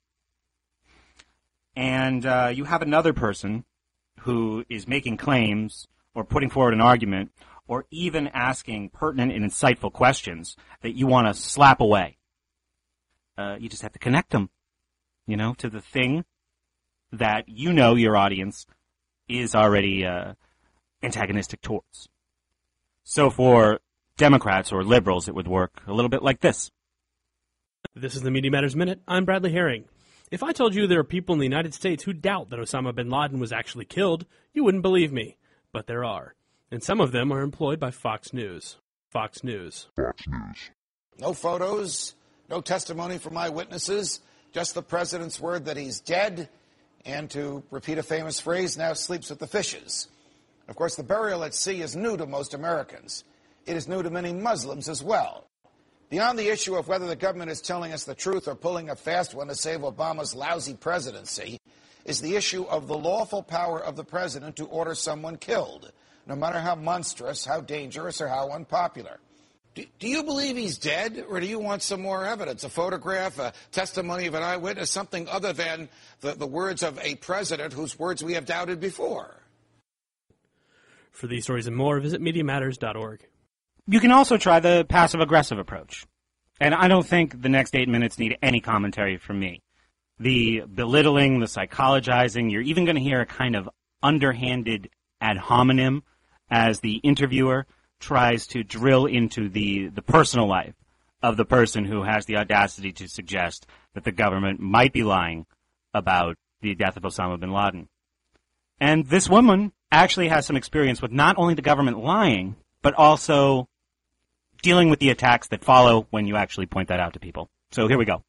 and you have another person who is making claims or putting forward an argument or even asking pertinent and insightful questions that you want to slap away. You just have to connect them, to the thing that your audience is already antagonistic towards. So for Democrats or liberals, it would work a little bit like this. This is the Media Matters Minute. I'm Bradley Herring. If I told you there are people in the United States who doubt that Osama bin Laden was actually killed, you wouldn't believe me. But there are. And some of them are employed by Fox News. Fox News. No photos, no testimony from eyewitnesses, just the president's word that he's dead, and to repeat a famous phrase, now sleeps with the fishes. Of course, the burial at sea is new to most Americans. It is new to many Muslims as well. Beyond the issue of whether the government is telling us the truth or pulling a fast one to save Obama's lousy presidency is the issue of the lawful power of the president to order someone killed, no matter how monstrous, how dangerous, or how unpopular. Do you believe he's dead, or do you want some more evidence, a photograph, a testimony of an eyewitness, something other than the words of a president whose words we have doubted before? For these stories and more, visit MediaMatters.org. You can also try the passive-aggressive approach. And I don't think the next 8 minutes need any commentary from me. The belittling, the psychologizing, you're even going to hear a kind of underhanded ad hominem as the interviewer tries to drill into the personal life of the person who has the audacity to suggest that the government might be lying about the death of Osama bin Laden. And this woman actually has some experience with not only the government lying, but also dealing with the attacks that follow when you actually point that out to people. So here we go.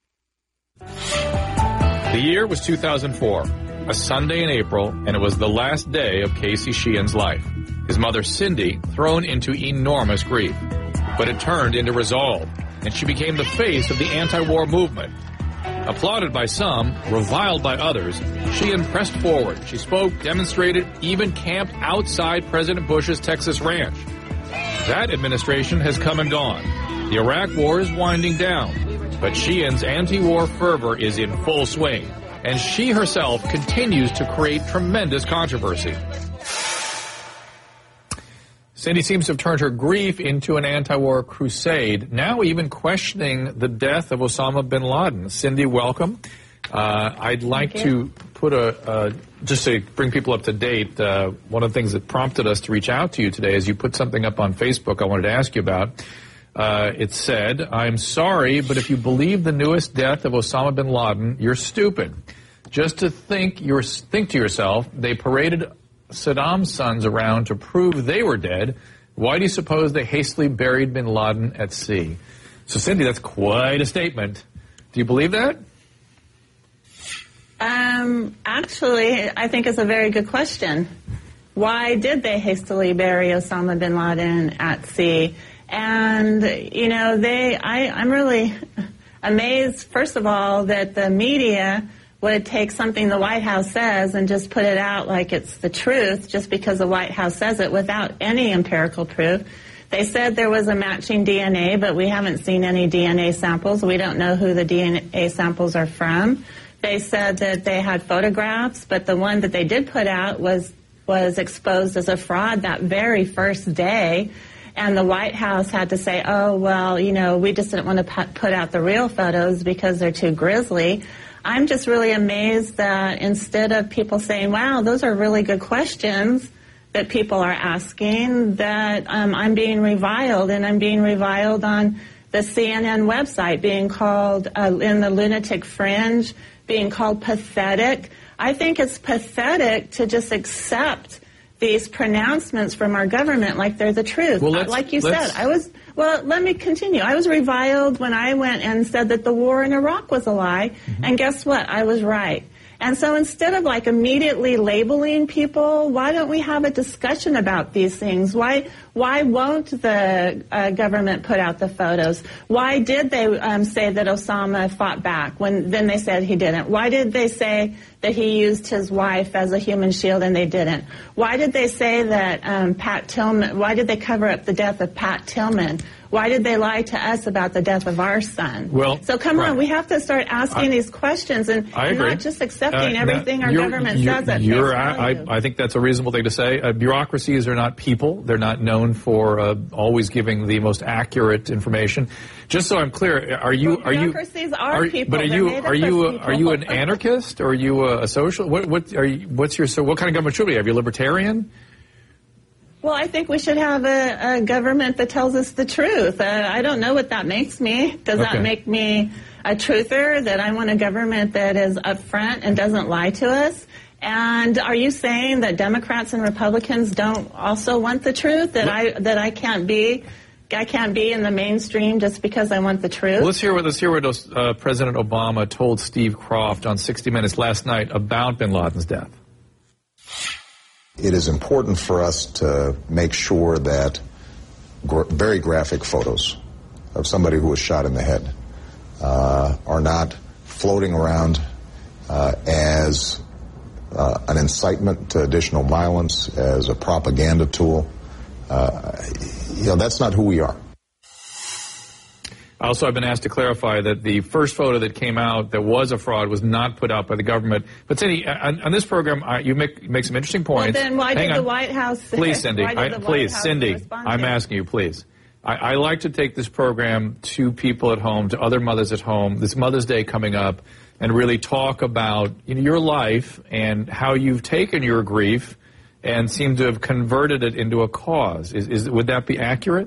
The year was 2004, a Sunday in April, and it was the last day of Casey Sheehan's life. His mother, Cindy, thrown into enormous grief. But it turned into resolve, and she became the face of the anti-war movement. Applauded by some, reviled by others, Sheehan pressed forward. She spoke, demonstrated, even camped outside President Bush's Texas ranch. That administration has come and gone. The Iraq War is winding down, but Sheehan's anti-war fervor is in full swing, and she herself continues to create tremendous controversy. Cindy seems to have turned her grief into an anti-war crusade, now even questioning the death of Osama bin Laden. Cindy, welcome. I'd like to put just to bring people up to date, one of the things that prompted us to reach out to you today is you put something up on Facebook I wanted to ask you about. It said, "I'm sorry, but if you believe the newest death of Osama bin Laden, you're stupid. Just to think to yourself, they paraded Saddam's sons around to prove they were dead. Why do you suppose they hastily buried bin Laden at sea?" So, Cindy, that's quite a statement. Do you believe that? Actually, I think it's a very good question. Why did they hastily bury Osama bin Laden at sea? And, I'm really amazed, first of all, that the media would take something the White House says and just put it out like it's the truth just because the White House says it without any empirical proof. They said there was a matching DNA, but we haven't seen any DNA samples. We don't know who the DNA samples are from. They said that they had photographs, but the one that they did put out was exposed as a fraud that very first day. And the White House had to say, oh, well, you know, we just didn't want to put out the real photos because they're too grisly. I'm just really amazed that instead of people saying, wow, those are really good questions that people are asking, that I'm being reviled, and I'm being reviled on the CNN website, being called in the lunatic fringe, being called pathetic. I think it's pathetic to just accept these pronouncements from our government like they're the truth. Well, like you said, let me continue. I was reviled when I went and said that the war in Iraq was a lie, and guess what? I was right. And so instead of like immediately labeling people, why don't we have a discussion about these things? Why won't the government put out the photos? Why did they say that Osama fought back when then they said he didn't? Why did they say that he used his wife as a human shield and they didn't? Why did they say that Pat Tillman, why did they cover up the death of Pat Tillman? Why did they lie to us about the death of our son? Well, so come on, we have to start asking these questions and not just accepting everything our government says at face value. I think that's a reasonable thing to say. Bureaucracies are not people. They're not known for always giving the most accurate information. Just so I'm clear, bureaucracies are people. But are you an anarchist, or are you a social? What kind of government should we have? Are you libertarian? Well, I think we should have a government that tells us the truth. I don't know what that makes me. Does that make me a truther, that I want a government that is upfront and doesn't lie to us? And are you saying that Democrats and Republicans don't also want the truth, that I can't be in the mainstream just because I want the truth? Well, let's hear what President Obama told Steve Kroft on 60 Minutes last night about bin Laden's death. It is important for us to make sure that very graphic photos of somebody who was shot in the head are not floating around as an incitement to additional violence, as a propaganda tool. That's not who we are. Also, I've been asked to clarify that the first photo that came out that was a fraud was not put out by the government. But Cindy, on this program, you make some interesting points. Well, then why did the White House... Please, Cindy. Cindy, I'm asking you, please. I like to take this program to people at home, to other mothers at home, this Mother's Day coming up, and really talk about your life and how you've taken your grief and seem to have converted it into a cause. Would that be accurate?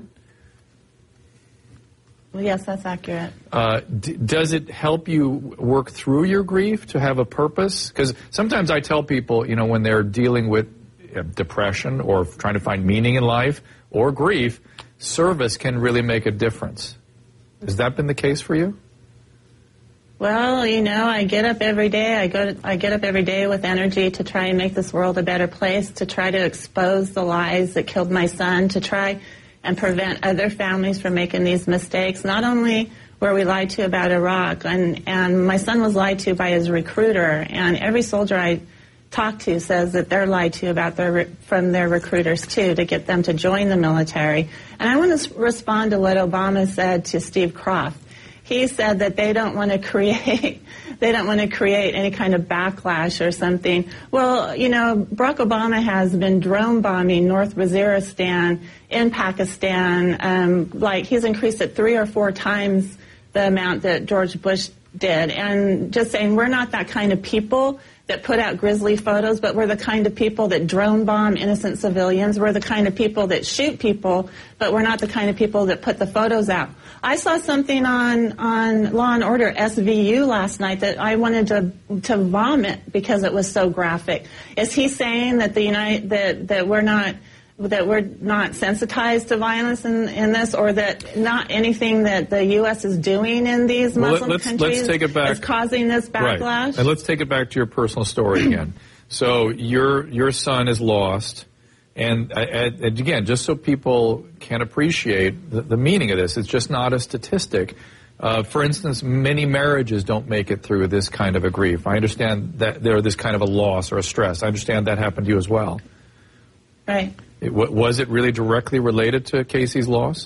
Well, yes, that's accurate. Does it help you work through your grief to have a purpose? Because sometimes I tell people, when they're dealing with depression or trying to find meaning in life or grief, service can really make a difference. Has that been the case for you? Well, I get up every day. I get up every day with energy to try and make this world a better place, to try to expose the lies that killed my son, to try and prevent other families from making these mistakes. Not only were we lied to about Iraq, and my son was lied to by his recruiter, and every soldier I talk to says that they're lied to about from their recruiters too, to get them to join the military. And I want to respond to what Obama said to Steve Kroft. He said that they don't want to create any kind of backlash or something. Well, Barack Obama has been drone bombing North Waziristan in Pakistan. He's increased it 3 or 4 times the amount that George Bush did. And just saying, we're not that kind of people that put out grisly photos, but we're the kind of people that drone bomb innocent civilians. We're the kind of people that shoot people, but we're not the kind of people that put the photos out. I saw something on Law and Order SVU last night that I wanted to vomit because it was so graphic. Is he saying that that we're not sensitized to violence in this, or that not anything that the U.S. is doing in these Muslim countries is causing this backlash? Right. And let's take it back to your personal story again. So your son is lost. And again, just so people can appreciate the meaning of this, it's just not a statistic. For instance, many marriages don't make it through this kind of a grief. I understand that there this kind of a loss or a stress. I understand that happened to you as well. Right. Was it really directly related to Casey's loss?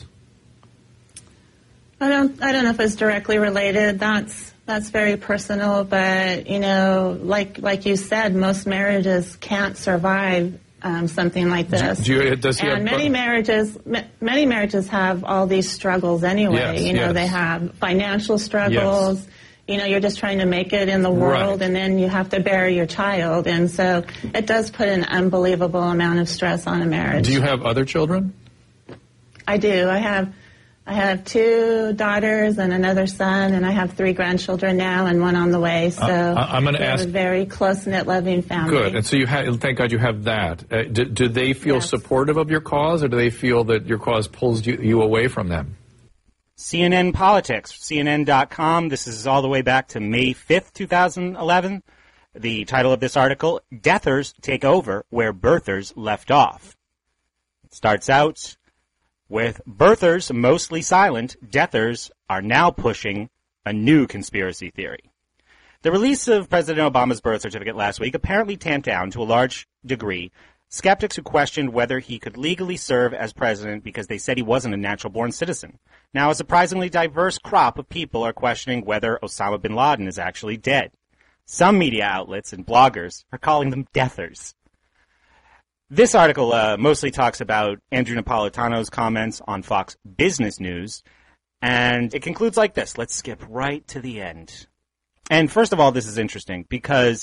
I don't know if it's directly related. That's very personal, but like you said, most marriages can't survive something like this. Many marriages have all these struggles anyway. Yes, They have financial struggles. Yes. You're just trying to make it in the world, and then you have to bury your child, and so it does put an unbelievable amount of stress on a marriage. Do you have other children? I do. I have 2 daughters and another son, and I have 3 grandchildren now and 1 on the way. So I'm going to ask. A very close-knit, loving family. Good. And so thank God you have that. Do they feel supportive of your cause, or do they feel that your cause pulls you away from them? CNN Politics, CNN.com. This is all the way back to May 5th, 2011. The title of this article, Deathers Take Over Where Birthers Left Off. It starts out with birthers mostly silent, deathers are now pushing a new conspiracy theory. The release of President Obama's birth certificate last week apparently tamped down, to a large degree, skeptics who questioned whether he could legally serve as president because they said he wasn't a natural-born citizen. Now, a surprisingly diverse crop of people are questioning whether Osama bin Laden is actually dead. Some media outlets and bloggers are calling them deathers. This article mostly talks about Andrew Napolitano's comments on Fox Business News, and it concludes like this. Let's skip right to the end. And first of all, this is interesting because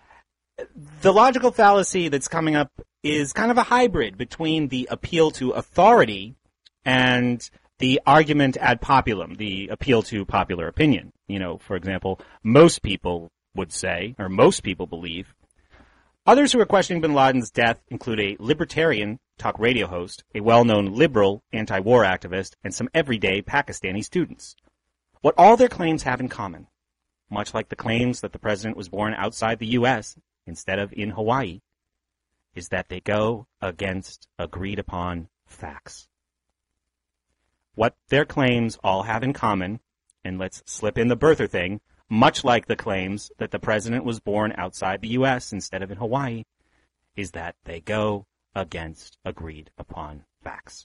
the logical fallacy that's coming up is kind of a hybrid between the appeal to authority and the argument ad populum, the appeal to popular opinion. For example, most people would say, or most people believe. Others who are questioning bin Laden's death include a libertarian talk radio host, a well-known liberal anti-war activist, and some everyday Pakistani students. What all their claims have in common, much like the claims that the president was born outside the U.S. instead of in Hawaii, is that they go against agreed-upon facts. What their claims all have in common, and let's slip in the birther thing, much like the claims that the president was born outside the U.S. instead of in Hawaii, is that they go against agreed-upon facts.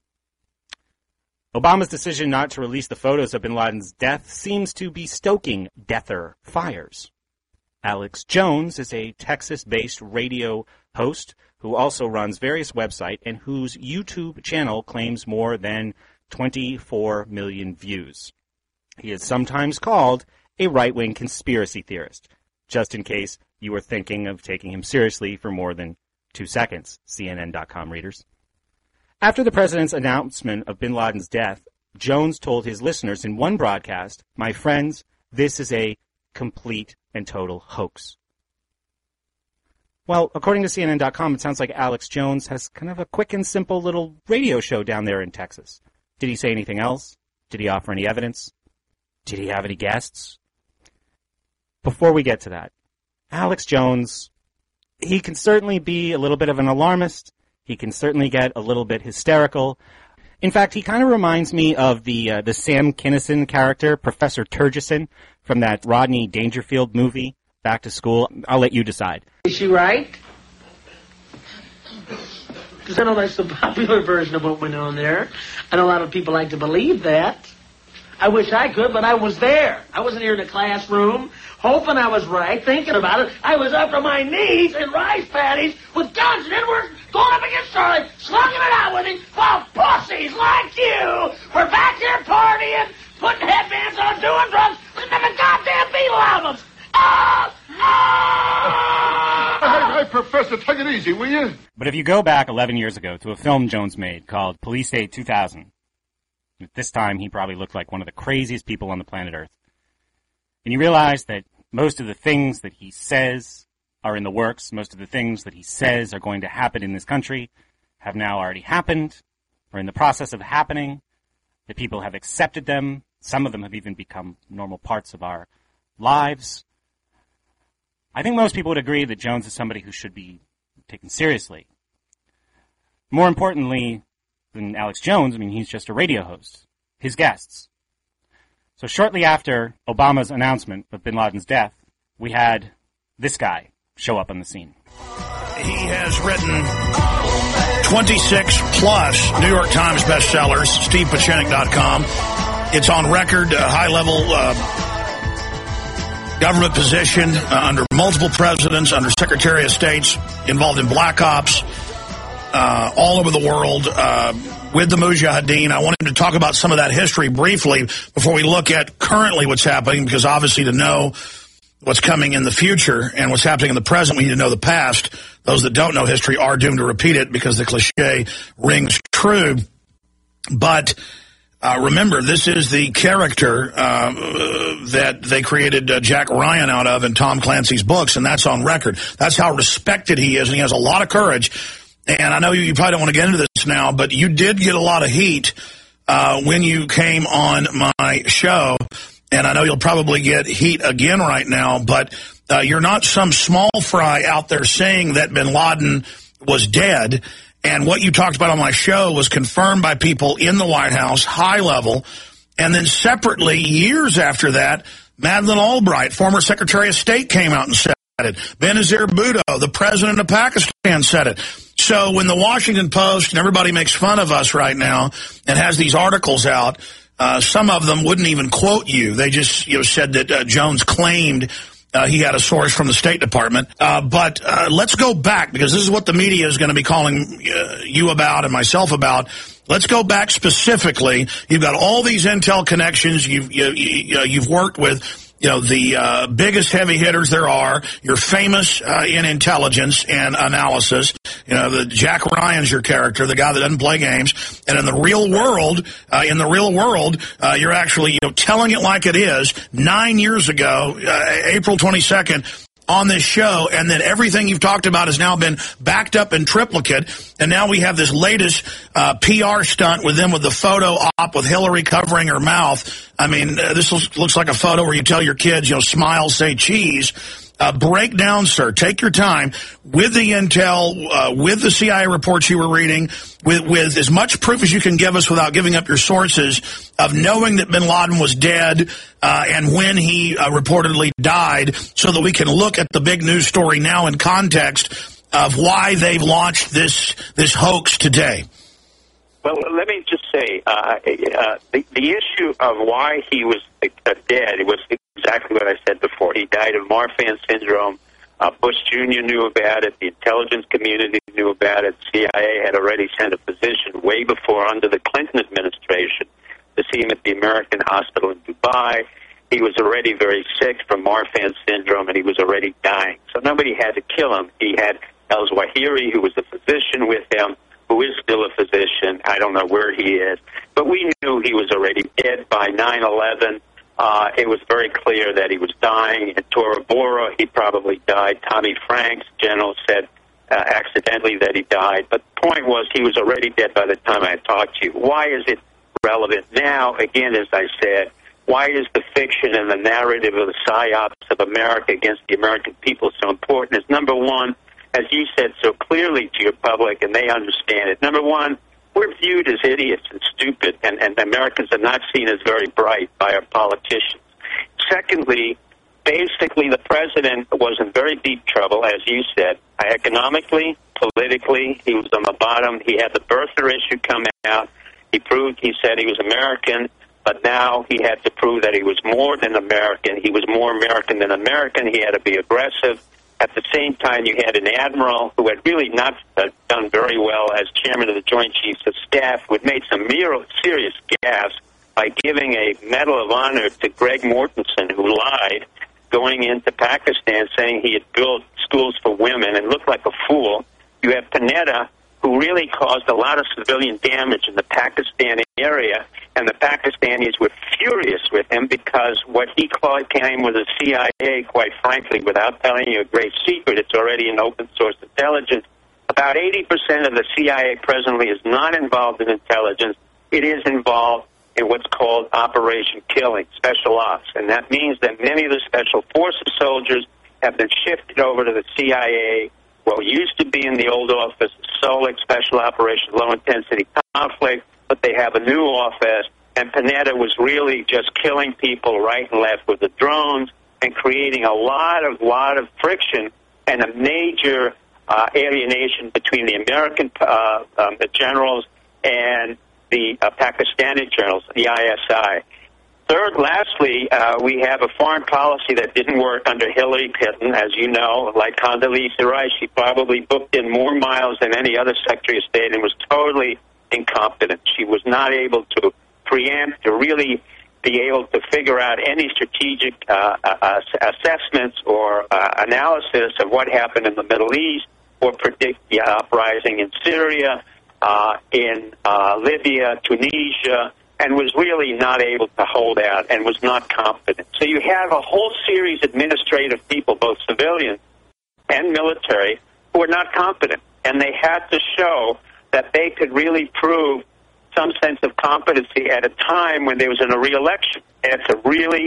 Obama's decision not to release the photos of bin Laden's death seems to be stoking deather fires. Alex Jones is a Texas-based radio host who also runs various websites and whose YouTube channel claims more than 24 million views. He is sometimes called a right-wing conspiracy theorist, just in case you were thinking of taking him seriously for more than 2 seconds, CNN.com readers. After the president's announcement of bin Laden's death, Jones told his listeners in one broadcast, "My friends, this is a complete and total hoax." Well, according to CNN.com, it sounds like Alex Jones has kind of a quick and simple little radio show down there in Texas. Did he say anything else? Did he offer any evidence? Did he have any guests? Before we get to that, Alex Jones, he can certainly be a little bit of an alarmist. He can certainly get a little bit hysterical. In fact, he kind of reminds me of the Sam Kinison character, Professor Turgison, from that Rodney Dangerfield movie, Back to School. I'll let you decide. Is she right? Because I know that's the popular version of what went on there. I know a lot of people like to believe that. I wish I could, but I was there. I wasn't here in the classroom, hoping I was right, thinking about it. I was up to my knees in rice paddies with guns, and then we're going up against Charlie, slugging it out with him, while pussies like you were back here partying, putting headbands on, doing drugs, with another goddamn beetle albums. Hey, Professor, take it easy, will you? But if you go back 11 years ago to a film Jones made called Police State 2000, at this time he probably looked like one of the craziest people on the planet Earth. And you realize that most of the things that he says are in the works, most of the things that he says are going to happen in this country have now already happened, or in the process of happening, that people have accepted them. Some of them have even become normal parts of our lives. I think most people would agree that Jones is somebody who should be taken seriously. More importantly than Alex Jones, he's just a radio host. His guests. So shortly after Obama's announcement of bin Laden's death, we had this guy show up on the scene. He has written 26-plus New York Times bestsellers, StevePachinik.com. It's on record, high-level government position under multiple presidents, under Secretary of States, involved in black ops all over the world with the Mujahideen. I want him to talk about some of that history briefly before we look at currently what's happening, because obviously to know what's coming in the future and what's happening in the present, we need to know the past. Those that don't know history are doomed to repeat it because the cliche rings true. But remember, this is the character that they created Jack Ryan out of in Tom Clancy's books, and that's on record. That's how respected he is, and he has a lot of courage. And I know you probably don't want to get into this now, but you did get a lot of heat when you came on my show. And I know you'll probably get heat again right now, but you're not some small fry out there saying that bin Laden was dead. And what you talked about on my show was confirmed by people in the White House, high level. And then separately, years after that, Madeleine Albright, former Secretary of State, came out and said it. Benazir Bhutto, the president of Pakistan, said it. So when the Washington Post and everybody makes fun of us right now and has these articles out, some of them wouldn't even quote you. They just said that Jones claimed he had a source from the State Department. But let's go back, because this is what the media is going to be calling you about and myself about. Let's go back specifically. You've got all these intel connections. You've worked with the biggest heavy hitters there are. You're famous in intelligence and analysis. The Jack Ryan's your character, the guy that doesn't play games. And in the real world, you're actually telling it like it is. 9 years ago, April 22nd, on this show, and then everything you've talked about has now been backed up in triplicate, and now we have this latest PR stunt with them with the photo op with Hillary covering her mouth. I mean, this looks like a photo where you tell your kids, smile, say cheese. Break down, sir. Take your time with the intel, with the CIA reports you were reading, with as much proof as you can give us without giving up your sources of knowing that bin Laden was dead and when he reportedly died, so that we can look at the big news story now in context of why they've launched this hoax today. Well, let me just say, the issue of why he was dead, it was exactly what I said before. He died of Marfan syndrome. Bush Jr. knew about it. The intelligence community knew about it. CIA had already sent a physician way before, under the Clinton administration, to see him at the American hospital in Dubai. He was already very sick from Marfan syndrome, and he was already dying. So nobody had to kill him. He had El-Zawahiri, who was a physician with him, who is still a physician. I don't know where he is. But we knew he was already dead by 9/11. It was very clear that he was dying. In Tora Bora, he probably died. Tommy Franks, general, said accidentally that he died. But the point was, he was already dead by the time I talked to you. Why is it relevant now? Again, as I said, why is the fiction and the narrative of the psyops of America against the American people so important? Is number one, as you said so clearly to your public, and they understand it. Number one, we're viewed as idiots and stupid, and Americans are not seen as very bright by our politicians. Secondly, basically the president was in very deep trouble, as you said, economically, politically. He was on the bottom. He had the birther issue come out. He said he was American, but now he had to prove that he was more than American. He was more American than American. He had to be aggressive. At the same time, you had an admiral who had really not done very well as chairman of the Joint Chiefs of Staff, who had made some serious gaffes by giving a Medal of Honor to Greg Mortensen, who lied, going into Pakistan saying he had built schools for women and looked like a fool. You have Panetta, who really caused a lot of civilian damage in the Pakistan area, and the Pakistanis were furious with him because what he claimed was the CIA, quite frankly, without telling you a great secret, it's already an open source intelligence. About 80% of the CIA presently is not involved in intelligence. It is involved in what's called Operation Killing, special ops. And that means that many of the special forces soldiers have been shifted over to the CIA, what used to be in the old office, SOLIC, Special Operations Low Intensity Conflict, but they have a new office, and Panetta was really just killing people right and left with the drones and creating a lot of friction and a major alienation between the American the generals and the Pakistani generals, the ISI. Third, lastly, we have a foreign policy that didn't work under Hillary Clinton, as you know. Like Condoleezza Rice, she probably booked in more miles than any other Secretary of State and was totally incompetent. She was not able to preempt, to really be able to figure out any strategic assessments or analysis of what happened in the Middle East, or predict the uprising in Syria, in Libya, Tunisia, and was really not able to hold out and was not competent. So you have a whole series of administrative people, both civilian and military, who are not competent. And they had to show that they could really prove some sense of competency at a time when there was a re-election. And it's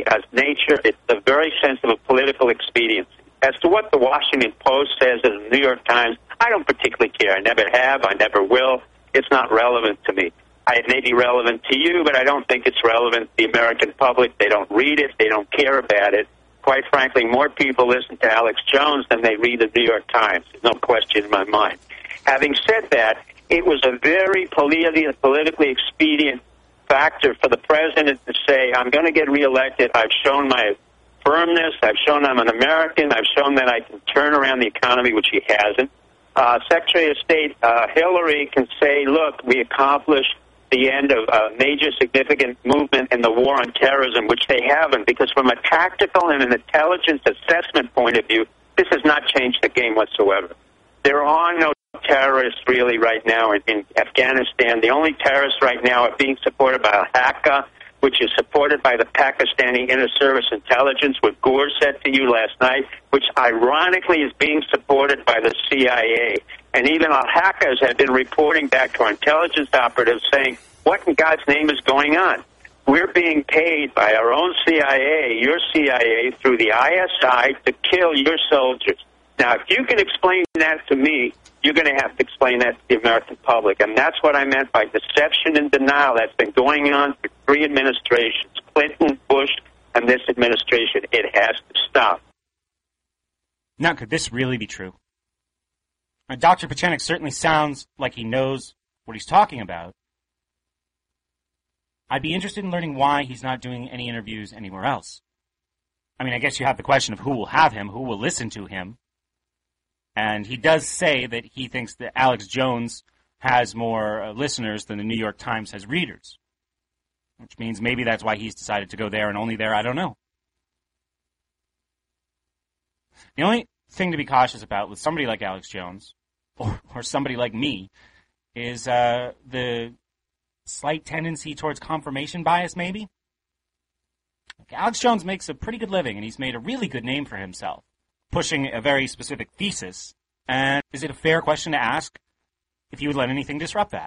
it's the very sense of a political expediency. As to what the Washington Post says in the New York Times, I don't particularly care. I never have. I never will. It's not relevant to me. It may be relevant to you, but I don't think it's relevant to the American public. They don't read it. They don't care about it. Quite frankly, more people listen to Alex Jones than they read the New York Times. There's no question in my mind. Having said that, it was a very politically expedient factor for the president to say, I'm going to get reelected. I've shown my firmness. I've shown I'm an American. I've shown that I can turn around the economy, which he hasn't. Secretary of State Hillary can say, look, we accomplished the end of a major significant movement in the war on terrorism, which they haven't, because from a tactical and an intelligence assessment point of view, this has not changed the game whatsoever. There are no terrorists really right now in Afghanistan. The only terrorists right now are being supported by Al-Haqqa, which is supported by the Pakistani Inter-Service Intelligence, what Gore said to you last night, which ironically is being supported by the CIA. And even Al-Haqqas have been reporting back to our intelligence operatives saying, what in God's name is going on? We're being paid by our own CIA, your CIA, through the ISI to kill your soldiers. Now, if you can explain that to me, you're going to have to explain that to the American public. And that's what I meant by deception and denial that's been going on for 3 administrations, Clinton, Bush, and this administration. It has to stop. Now, could this really be true? Dr. Pieczenik certainly sounds like he knows what he's talking about. I'd be interested in learning why he's not doing any interviews anywhere else. I mean, I guess you have the question of who will have him, who will listen to him. And he does say that he thinks that Alex Jones has more listeners than the New York Times has readers, which means maybe that's why he's decided to go there and only there. I don't know. The only thing to be cautious about with somebody like Alex Jones or somebody like me is the slight tendency towards confirmation bias, maybe. Alex Jones makes a pretty good living, and he's made a really good name for himself, pushing a very specific thesis. And is it a fair question to ask if you would let anything disrupt that?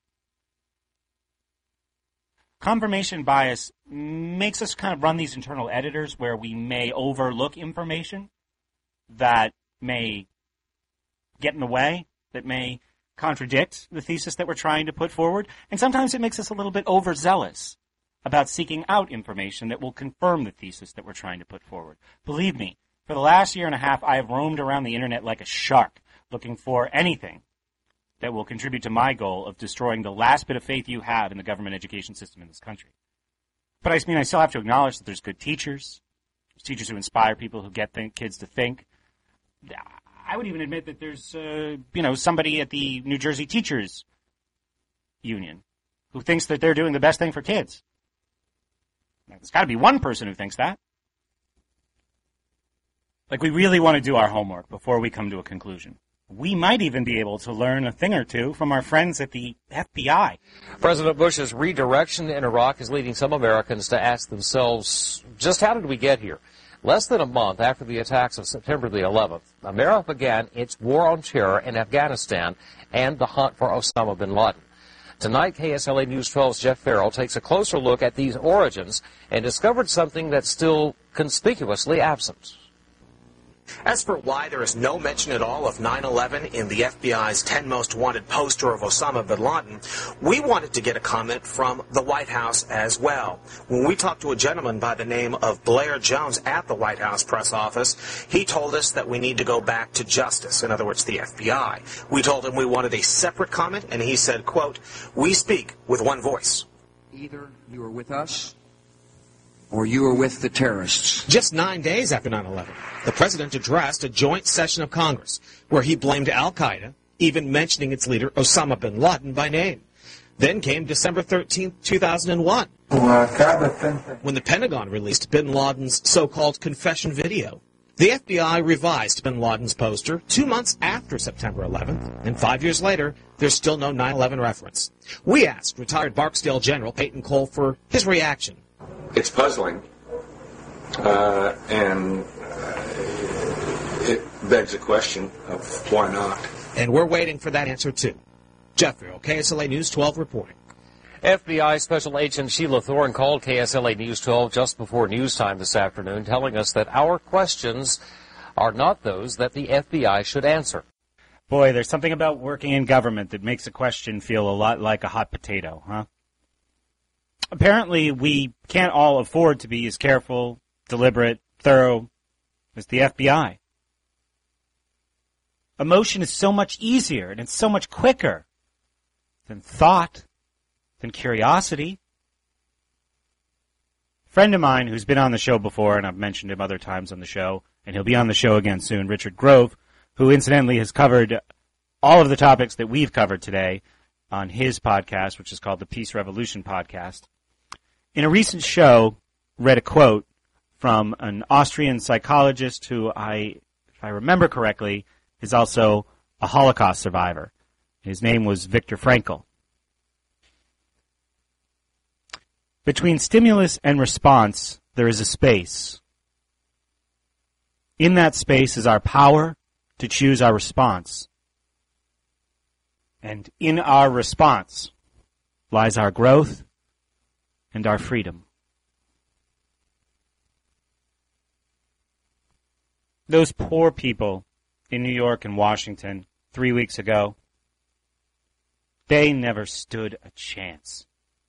Confirmation bias makes us kind of run these internal editors where we may overlook information that may get in the way, that may contradict the thesis that we're trying to put forward. And sometimes it makes us a little bit overzealous about seeking out information that will confirm the thesis that we're trying to put forward. Believe me, for the last year and a half, I have roamed around the internet like a shark, looking for anything that will contribute to my goal of destroying the last bit of faith you have in the government education system in this country. But I still have to acknowledge that there's good teachers. There's teachers who inspire people, who get kids to think. I would even admit that there's, somebody at the New Jersey Teachers Union who thinks that they're doing the best thing for kids. Now, there's got to be one person who thinks that. Like, we really want to do our homework before we come to a conclusion. We might even be able to learn a thing or two from our friends at the FBI. President Bush's redirection in Iraq is leading some Americans to ask themselves, just how did we get here? Less than a month after the attacks of September the 11th, America began its war on terror in Afghanistan and the hunt for Osama bin Laden. Tonight, KSLA News 12's Jeff Farrell takes a closer look at these origins and discovered something that's still conspicuously absent. As for why there is no mention at all of 9/11 in the FBI's 10 most wanted poster of Osama bin Laden, we wanted to get a comment from the White House as well. When we talked to a gentleman by the name of Blair Jones at the White House press office, he told us that we need to go back to justice, in other words, the FBI. We told him we wanted a separate comment, and he said, quote, "We speak with one voice." Either you are with us or you are with the terrorists. Just 9 days after 9/11, the president addressed a joint session of Congress where he blamed al-Qaeda, even mentioning its leader Osama bin Laden by name. Then came December 13, 2001, when the Pentagon released bin Laden's so-called confession video. The FBI revised bin Laden's poster 2 months after September 11th, and 5 years later, there's still no 9/11 reference. We asked retired Barksdale General Peyton Cole for his reaction. It's puzzling, and it begs the question of why not. And we're waiting for that answer, too. Jeff Farrell, KSLA News 12 reporting. FBI Special Agent Sheila Thorne called KSLA News 12 just before news time this afternoon, telling us that our questions are not those that the FBI should answer. Boy, there's something about working in government that makes a question feel a lot like a hot potato, huh? Apparently, we can't all afford to be as careful, deliberate, thorough as the FBI. Emotion is so much easier and it's so much quicker than thought, than curiosity. A friend of mine who's been on the show before, and I've mentioned him other times on the show, and he'll be on the show again soon, Richard Grove, who incidentally has covered all of the topics that we've covered today on his podcast, which is called the Peace Revolution Podcast. In a recent show, read a quote from an Austrian psychologist who if I remember correctly, is also a Holocaust survivor. His name was Viktor Frankl. Between stimulus and response, there is a space. In that space is our power to choose our response. And in our response lies our growth and our freedom. Those poor people in New York and Washington 3 weeks ago, they never stood a chance.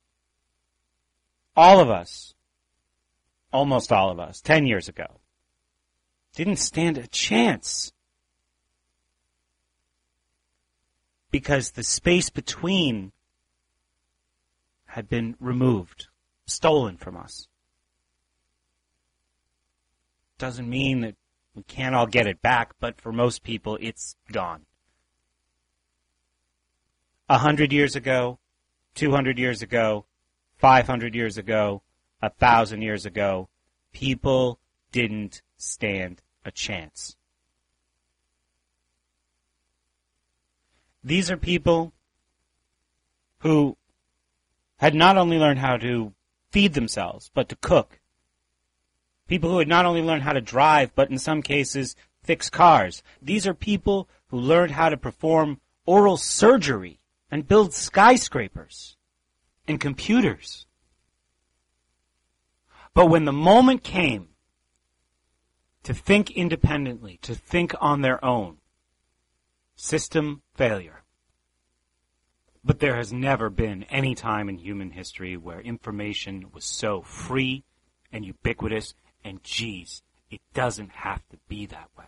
All of us, almost all of us, 10 years ago, didn't stand a chance. Because the space between had been removed, stolen from us. Doesn't mean that we can't all get it back, but for most people, it's gone. 100 years ago, 200 years ago, 500 years ago, 1,000 years ago, people didn't stand a chance. These are people who had not only learned how to feed themselves, but to cook. People who had not only learned how to drive, but in some cases, fix cars. These are people who learned how to perform oral surgery and build skyscrapers and computers. But when the moment came to think independently, to think on their own, system failure. But there has never been any time in human history where information was so free and ubiquitous, and geez, it doesn't have to be that way.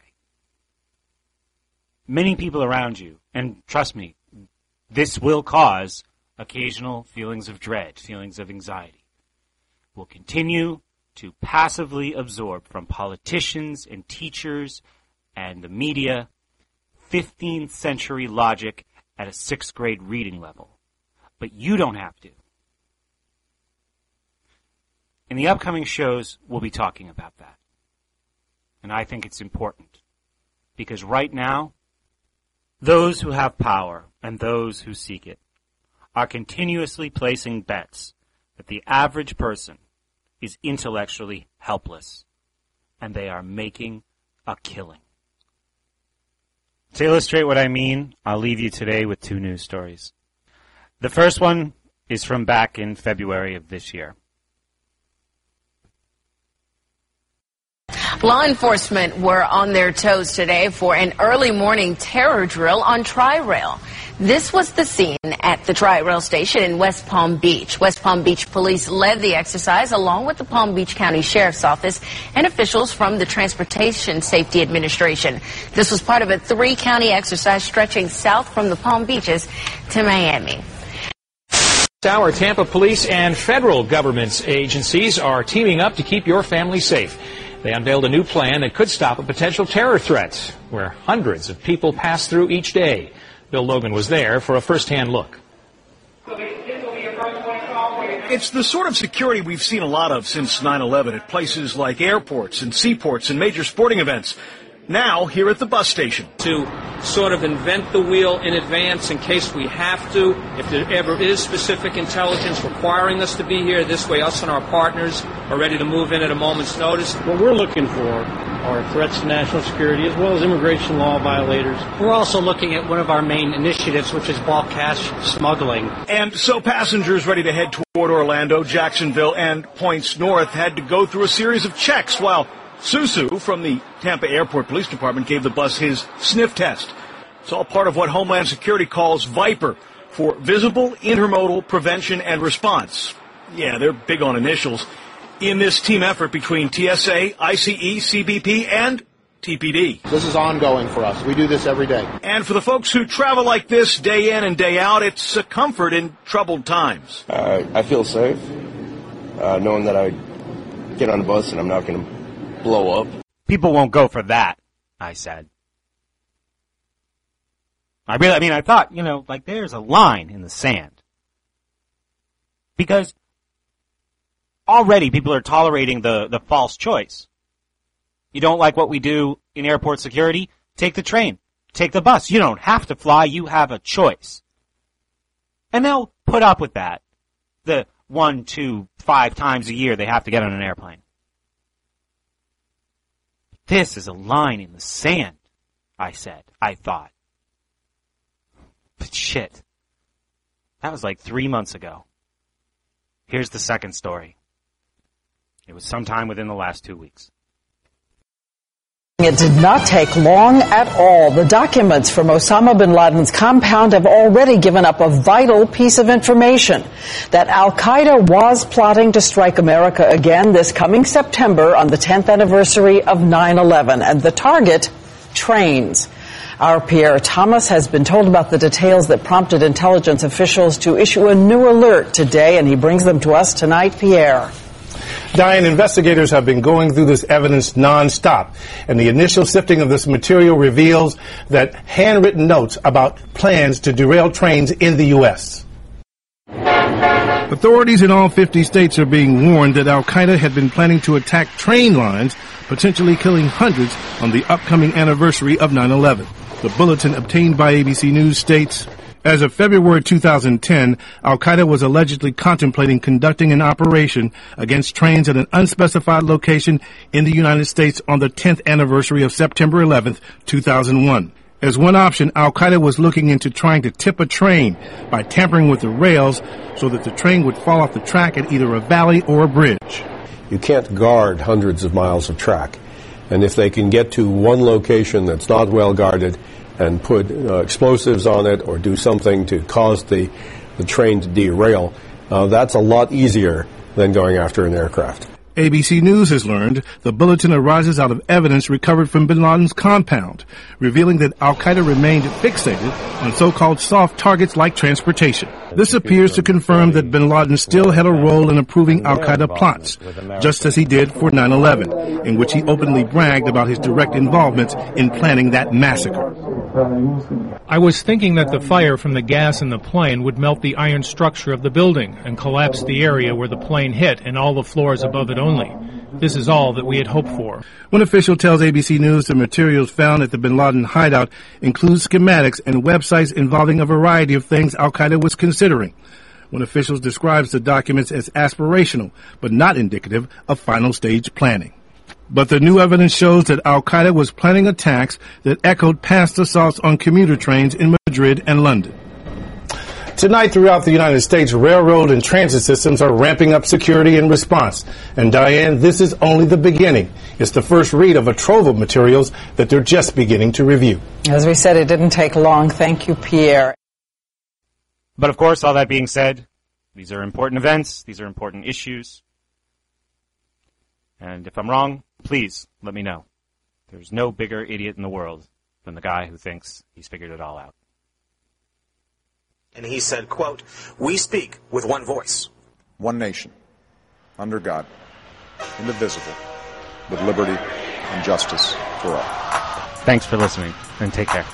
Many people around you, and trust me, this will cause occasional feelings of dread, feelings of anxiety, will continue to passively absorb from politicians and teachers and the media 15th century logic at a 6th grade reading level. But you don't have to. In the upcoming shows, we'll be talking about that. And I think it's important. Because right now, those who have power and those who seek it are continuously placing bets that the average person is intellectually helpless. And they are making a killing. To illustrate what I mean, I'll leave you today with 2 news stories. The first one is from back in February of this year. Law enforcement were on their toes today for an early morning terror drill on Tri-Rail. This was the scene at the Tri-Rail station in West Palm Beach. West Palm Beach police led the exercise along with the Palm Beach County Sheriff's Office and officials from the Transportation Safety Administration. This was part of a 3-county exercise stretching south from the Palm Beaches to Miami. Our Tampa police and federal government agencies are teaming up to keep your family safe. They unveiled a new plan that could stop a potential terror threat where hundreds of people pass through each day. Bill Logan was there for a first-hand look. It's the sort of security we've seen a lot of since 9/11 at places like airports and seaports and major sporting events. Now, here at the bus station. To sort of invent the wheel in advance in case we have to, if there ever is specific intelligence requiring us to be here, this way us and our partners are ready to move in at a moment's notice. What we're looking for are threats to national security as well as immigration law violators. We're also looking at one of our main initiatives, which is bulk cash smuggling. And so passengers ready to head toward Orlando, Jacksonville, and points north had to go through a series of checks while Susu from the Tampa Airport Police Department gave the bus his sniff test. It's all part of what Homeland Security calls VIPER, for Visible Intermodal Prevention and Response. Yeah, they're big on initials. In this team effort between TSA, ICE, CBP, and TPD. This is ongoing for us. We do this every day. And for the folks who travel like this day in and day out, it's a comfort in troubled times. I feel safe, knowing that I get on the bus and I'm not going to blow up. People won't go for that, I said. I thought, like there's a line in the sand. Because already people are tolerating the false choice. You don't like what we do in airport security? Take the train. Take the bus. You don't have to fly. You have a choice. And they'll put up with that. The 1, 2, 5 times a year they have to get on an airplane. This is a line in the sand, I thought. But shit. That was like 3 months ago. Here's the second story. It was sometime within the last 2 weeks. It did not take long at all. The documents from Osama bin Laden's compound have already given up a vital piece of information, that al-Qaeda was plotting to strike America again this coming September on the 10th anniversary of 9/11, and the target, trains. Our Pierre Thomas has been told about the details that prompted intelligence officials to issue a new alert today, and he brings them to us tonight. Pierre. Diane, investigators have been going through this evidence nonstop, and the initial sifting of this material reveals that handwritten notes about plans to derail trains in the U.S. Authorities in all 50 states are being warned that al-Qaeda had been planning to attack train lines, potentially killing hundreds on the upcoming anniversary of 9/11. The bulletin obtained by ABC News states, as of February 2010, al-Qaeda was allegedly contemplating conducting an operation against trains at an unspecified location in the United States on the 10th anniversary of September 11th, 2001. As one option, al-Qaeda was looking into trying to tip a train by tampering with the rails so that the train would fall off the track at either a valley or a bridge. You can't guard hundreds of miles of track. And if they can get to one location that's not well guarded and put explosives on it or do something to cause the train to derail, that's a lot easier than going after an aircraft. ABC News has learned the bulletin arises out of evidence recovered from bin Laden's compound, revealing that al-Qaeda remained fixated on so-called soft targets like transportation. This appears to confirm that bin Laden still had a role in approving al-Qaeda plots, just as he did for 9/11, in which he openly bragged about his direct involvement in planning that massacre. I was thinking that the fire from the gas in the plane would melt the iron structure of the building and collapse the area where the plane hit and all the floors above it only. This is all that we had hoped for. One official tells ABC News the materials found at the bin Laden hideout include schematics and websites involving a variety of things al-Qaeda was considering. One official describes the documents as aspirational, but not indicative of final stage planning. But the new evidence shows that al-Qaeda was planning attacks that echoed past assaults on commuter trains in Madrid and London. Tonight, throughout the United States, railroad and transit systems are ramping up security in response. And Diane, this is only the beginning. It's the first read of a trove of materials that they're just beginning to review. As we said, it didn't take long. Thank you, Pierre. But of course, all that being said, these are important events. These are important issues. And if I'm wrong, please let me know. There's no bigger idiot in the world than the guy who thinks he's figured it all out. And he said, quote, "We speak with one voice. One nation, under God, indivisible, with liberty and justice for all." Thanks for listening, and take care.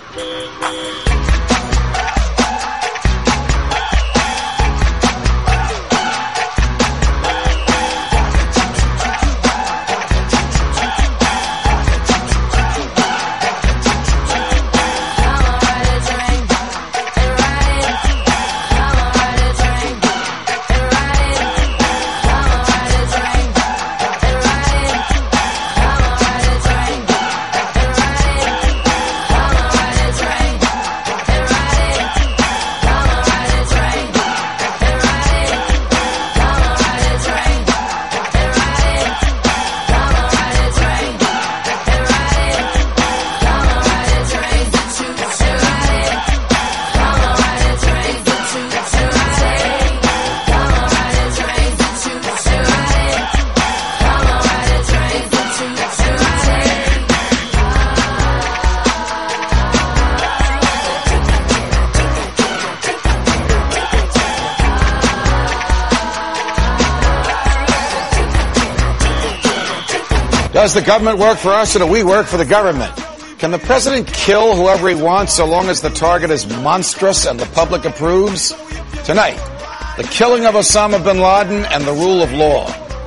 Does the government work for us or do we work for the government? Can the president kill whoever he wants so long as the target is monstrous and the public approves? Tonight, the killing of Osama bin Laden and the rule of law.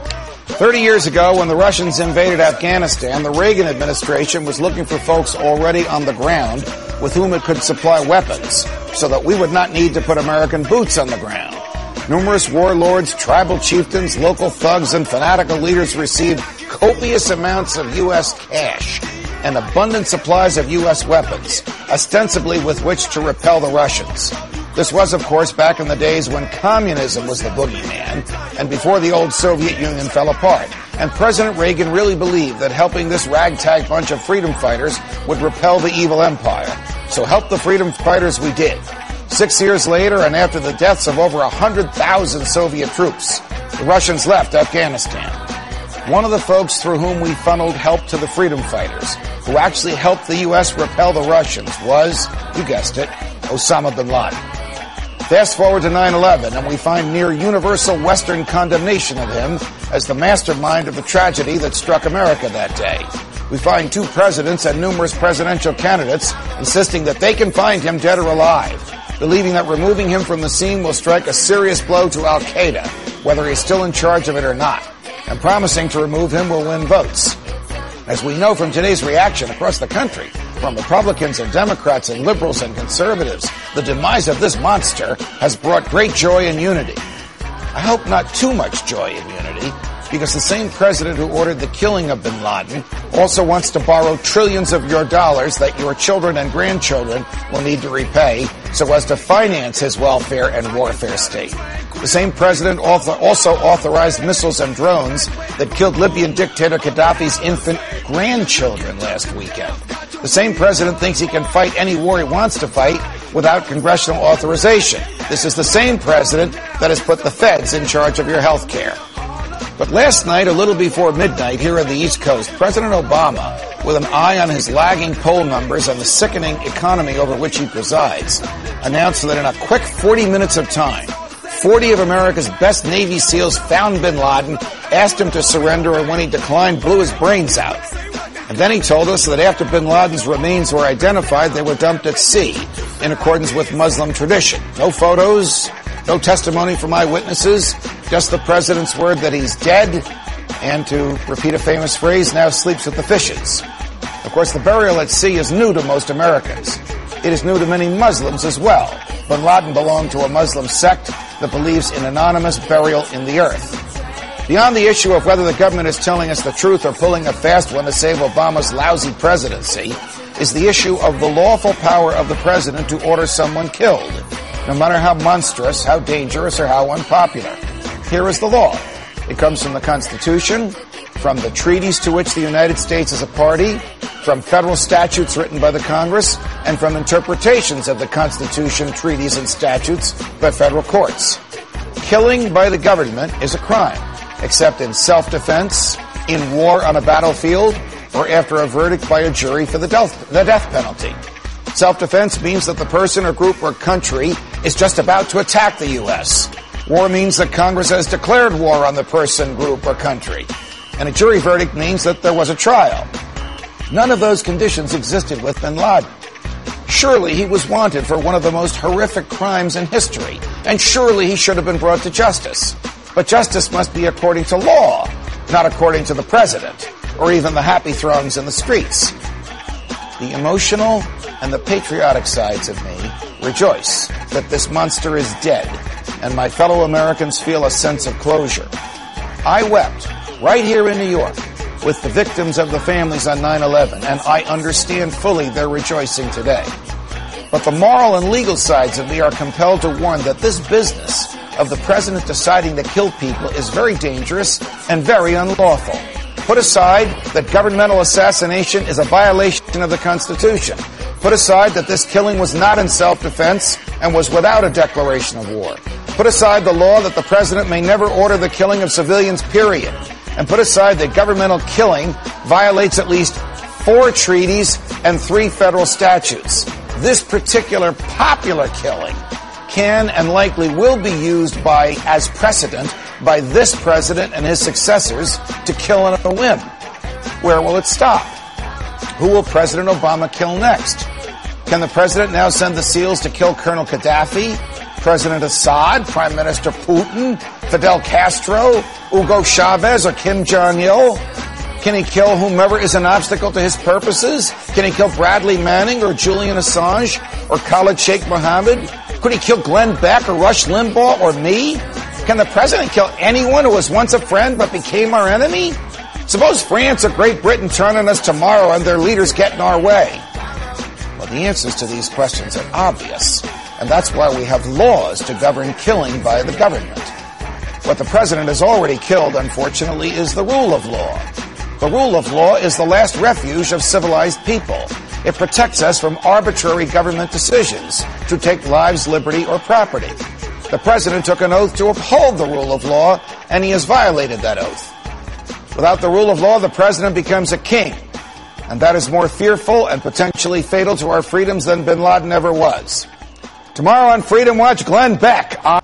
30 years ago, when the Russians invaded Afghanistan, the Reagan administration was looking for folks already on the ground with whom it could supply weapons so that we would not need to put American boots on the ground. Numerous warlords, tribal chieftains, local thugs, and fanatical leaders received copious amounts of U.S. cash and abundant supplies of U.S. weapons, ostensibly with which to repel the Russians. This was, of course, back in the days when communism was the boogeyman and before the old Soviet Union fell apart. And President Reagan really believed that helping this ragtag bunch of freedom fighters would repel the evil empire. So help the freedom fighters we did. 6 years later, and after the deaths of over 100,000 Soviet troops, the Russians left Afghanistan. One of the folks through whom we funneled help to the freedom fighters, who actually helped the U.S. repel the Russians, was, you guessed it, Osama bin Laden. Fast forward to 9/11, and we find near universal Western condemnation of him as the mastermind of the tragedy that struck America that day. We find two presidents and numerous presidential candidates insisting that they can find him dead or alive, believing that removing him from the scene will strike a serious blow to Al-Qaeda, whether he's still in charge of it or not, and promising to remove him will win votes. As we know from today's reaction across the country, from Republicans and Democrats and liberals and conservatives, the demise of this monster has brought great joy and unity. I hope not too much joy and unity, because the same president who ordered the killing of bin Laden also wants to borrow trillions of your dollars that your children and grandchildren will need to repay so as to finance his welfare and warfare state. The same president also authorized missiles and drones that killed Libyan dictator Gaddafi's infant grandchildren last weekend. The same president thinks he can fight any war he wants to fight without congressional authorization. This is the same president that has put the feds in charge of your health care. But last night, a little before midnight here on the East Coast, President Obama, with an eye on his lagging poll numbers and the sickening economy over which he presides, announced that in a quick 40 minutes of time, 40 of America's best Navy SEALs found bin Laden, asked him to surrender, and when he declined, blew his brains out. And then he told us that after bin Laden's remains were identified, they were dumped at sea, in accordance with Muslim tradition. No photos, no testimony from eyewitnesses, just the president's word that he's dead, and to repeat a famous phrase, now sleeps with the fishes. Of course, the burial at sea is new to most Americans. It is new to many Muslims as well. Bin Laden belonged to a Muslim sect that believes in anonymous burial in the earth. Beyond the issue of whether the government is telling us the truth or pulling a fast one to save Obama's lousy presidency is the issue of the lawful power of the president to order someone killed. no matter how monstrous, how dangerous, or how unpopular. Here is the law. It comes from the Constitution, from the treaties to which the United States is a party, from federal statutes written by the Congress, and from interpretations of the Constitution, treaties, and statutes by federal courts. Killing by the government is a crime, except in self-defense, in war on a battlefield, or after a verdict by a jury for the death penalty. Self-defense means that the person or group or country is just about to attack the U.S. War means that Congress has declared war on the person, group, or country. And a jury verdict means that there was a trial. None of those conditions existed with bin Laden. Surely he was wanted for one of the most horrific crimes in history, and surely he should have been brought to justice. But justice must be according to law, not according to the president, or even the happy throngs in the streets. The emotional and the patriotic sides of me rejoice that this monster is dead, and my fellow Americans feel a sense of closure. I wept right here in New York with the victims of the families on 9/11, and I understand fully their rejoicing today. But the moral and legal sides of me are compelled to warn that this business of the president deciding to kill people is very dangerous and very unlawful. Put aside that governmental assassination is a violation of the Constitution. Put aside that this killing was not in self-defense and was without a declaration of war. Put aside the law that the president may never order the killing of civilians, period. And put aside that governmental killing violates at least 4 treaties and 3 federal statutes. This particular popular killing can and likely will be used as precedent by this president and his successors to kill on a whim. Where will it stop? Who will President Obama kill next? Can the president now send the SEALs to kill Colonel Gaddafi, President Assad, Prime Minister Putin, Fidel Castro, Hugo Chavez, or Kim Jong-il? Can he kill whomever is an obstacle to his purposes? Can he kill Bradley Manning or Julian Assange or Khalid Sheikh Mohammed? Could he kill Glenn Beck or Rush Limbaugh or me? Can the president kill anyone who was once a friend but became our enemy? Suppose France or Great Britain turn on us tomorrow and their leaders get in our way. Well, the answers to these questions are obvious, and that's why we have laws to govern killing by the government. What the president has already killed, unfortunately, is the rule of law. The rule of law is the last refuge of civilized people. It protects us from arbitrary government decisions to take lives, liberty, or property. The president took an oath to uphold the rule of law, and he has violated that oath. Without the rule of law, the president becomes a king, and that is more fearful and potentially fatal to our freedoms than bin Laden ever was. Tomorrow on Freedom Watch, Glenn Beck.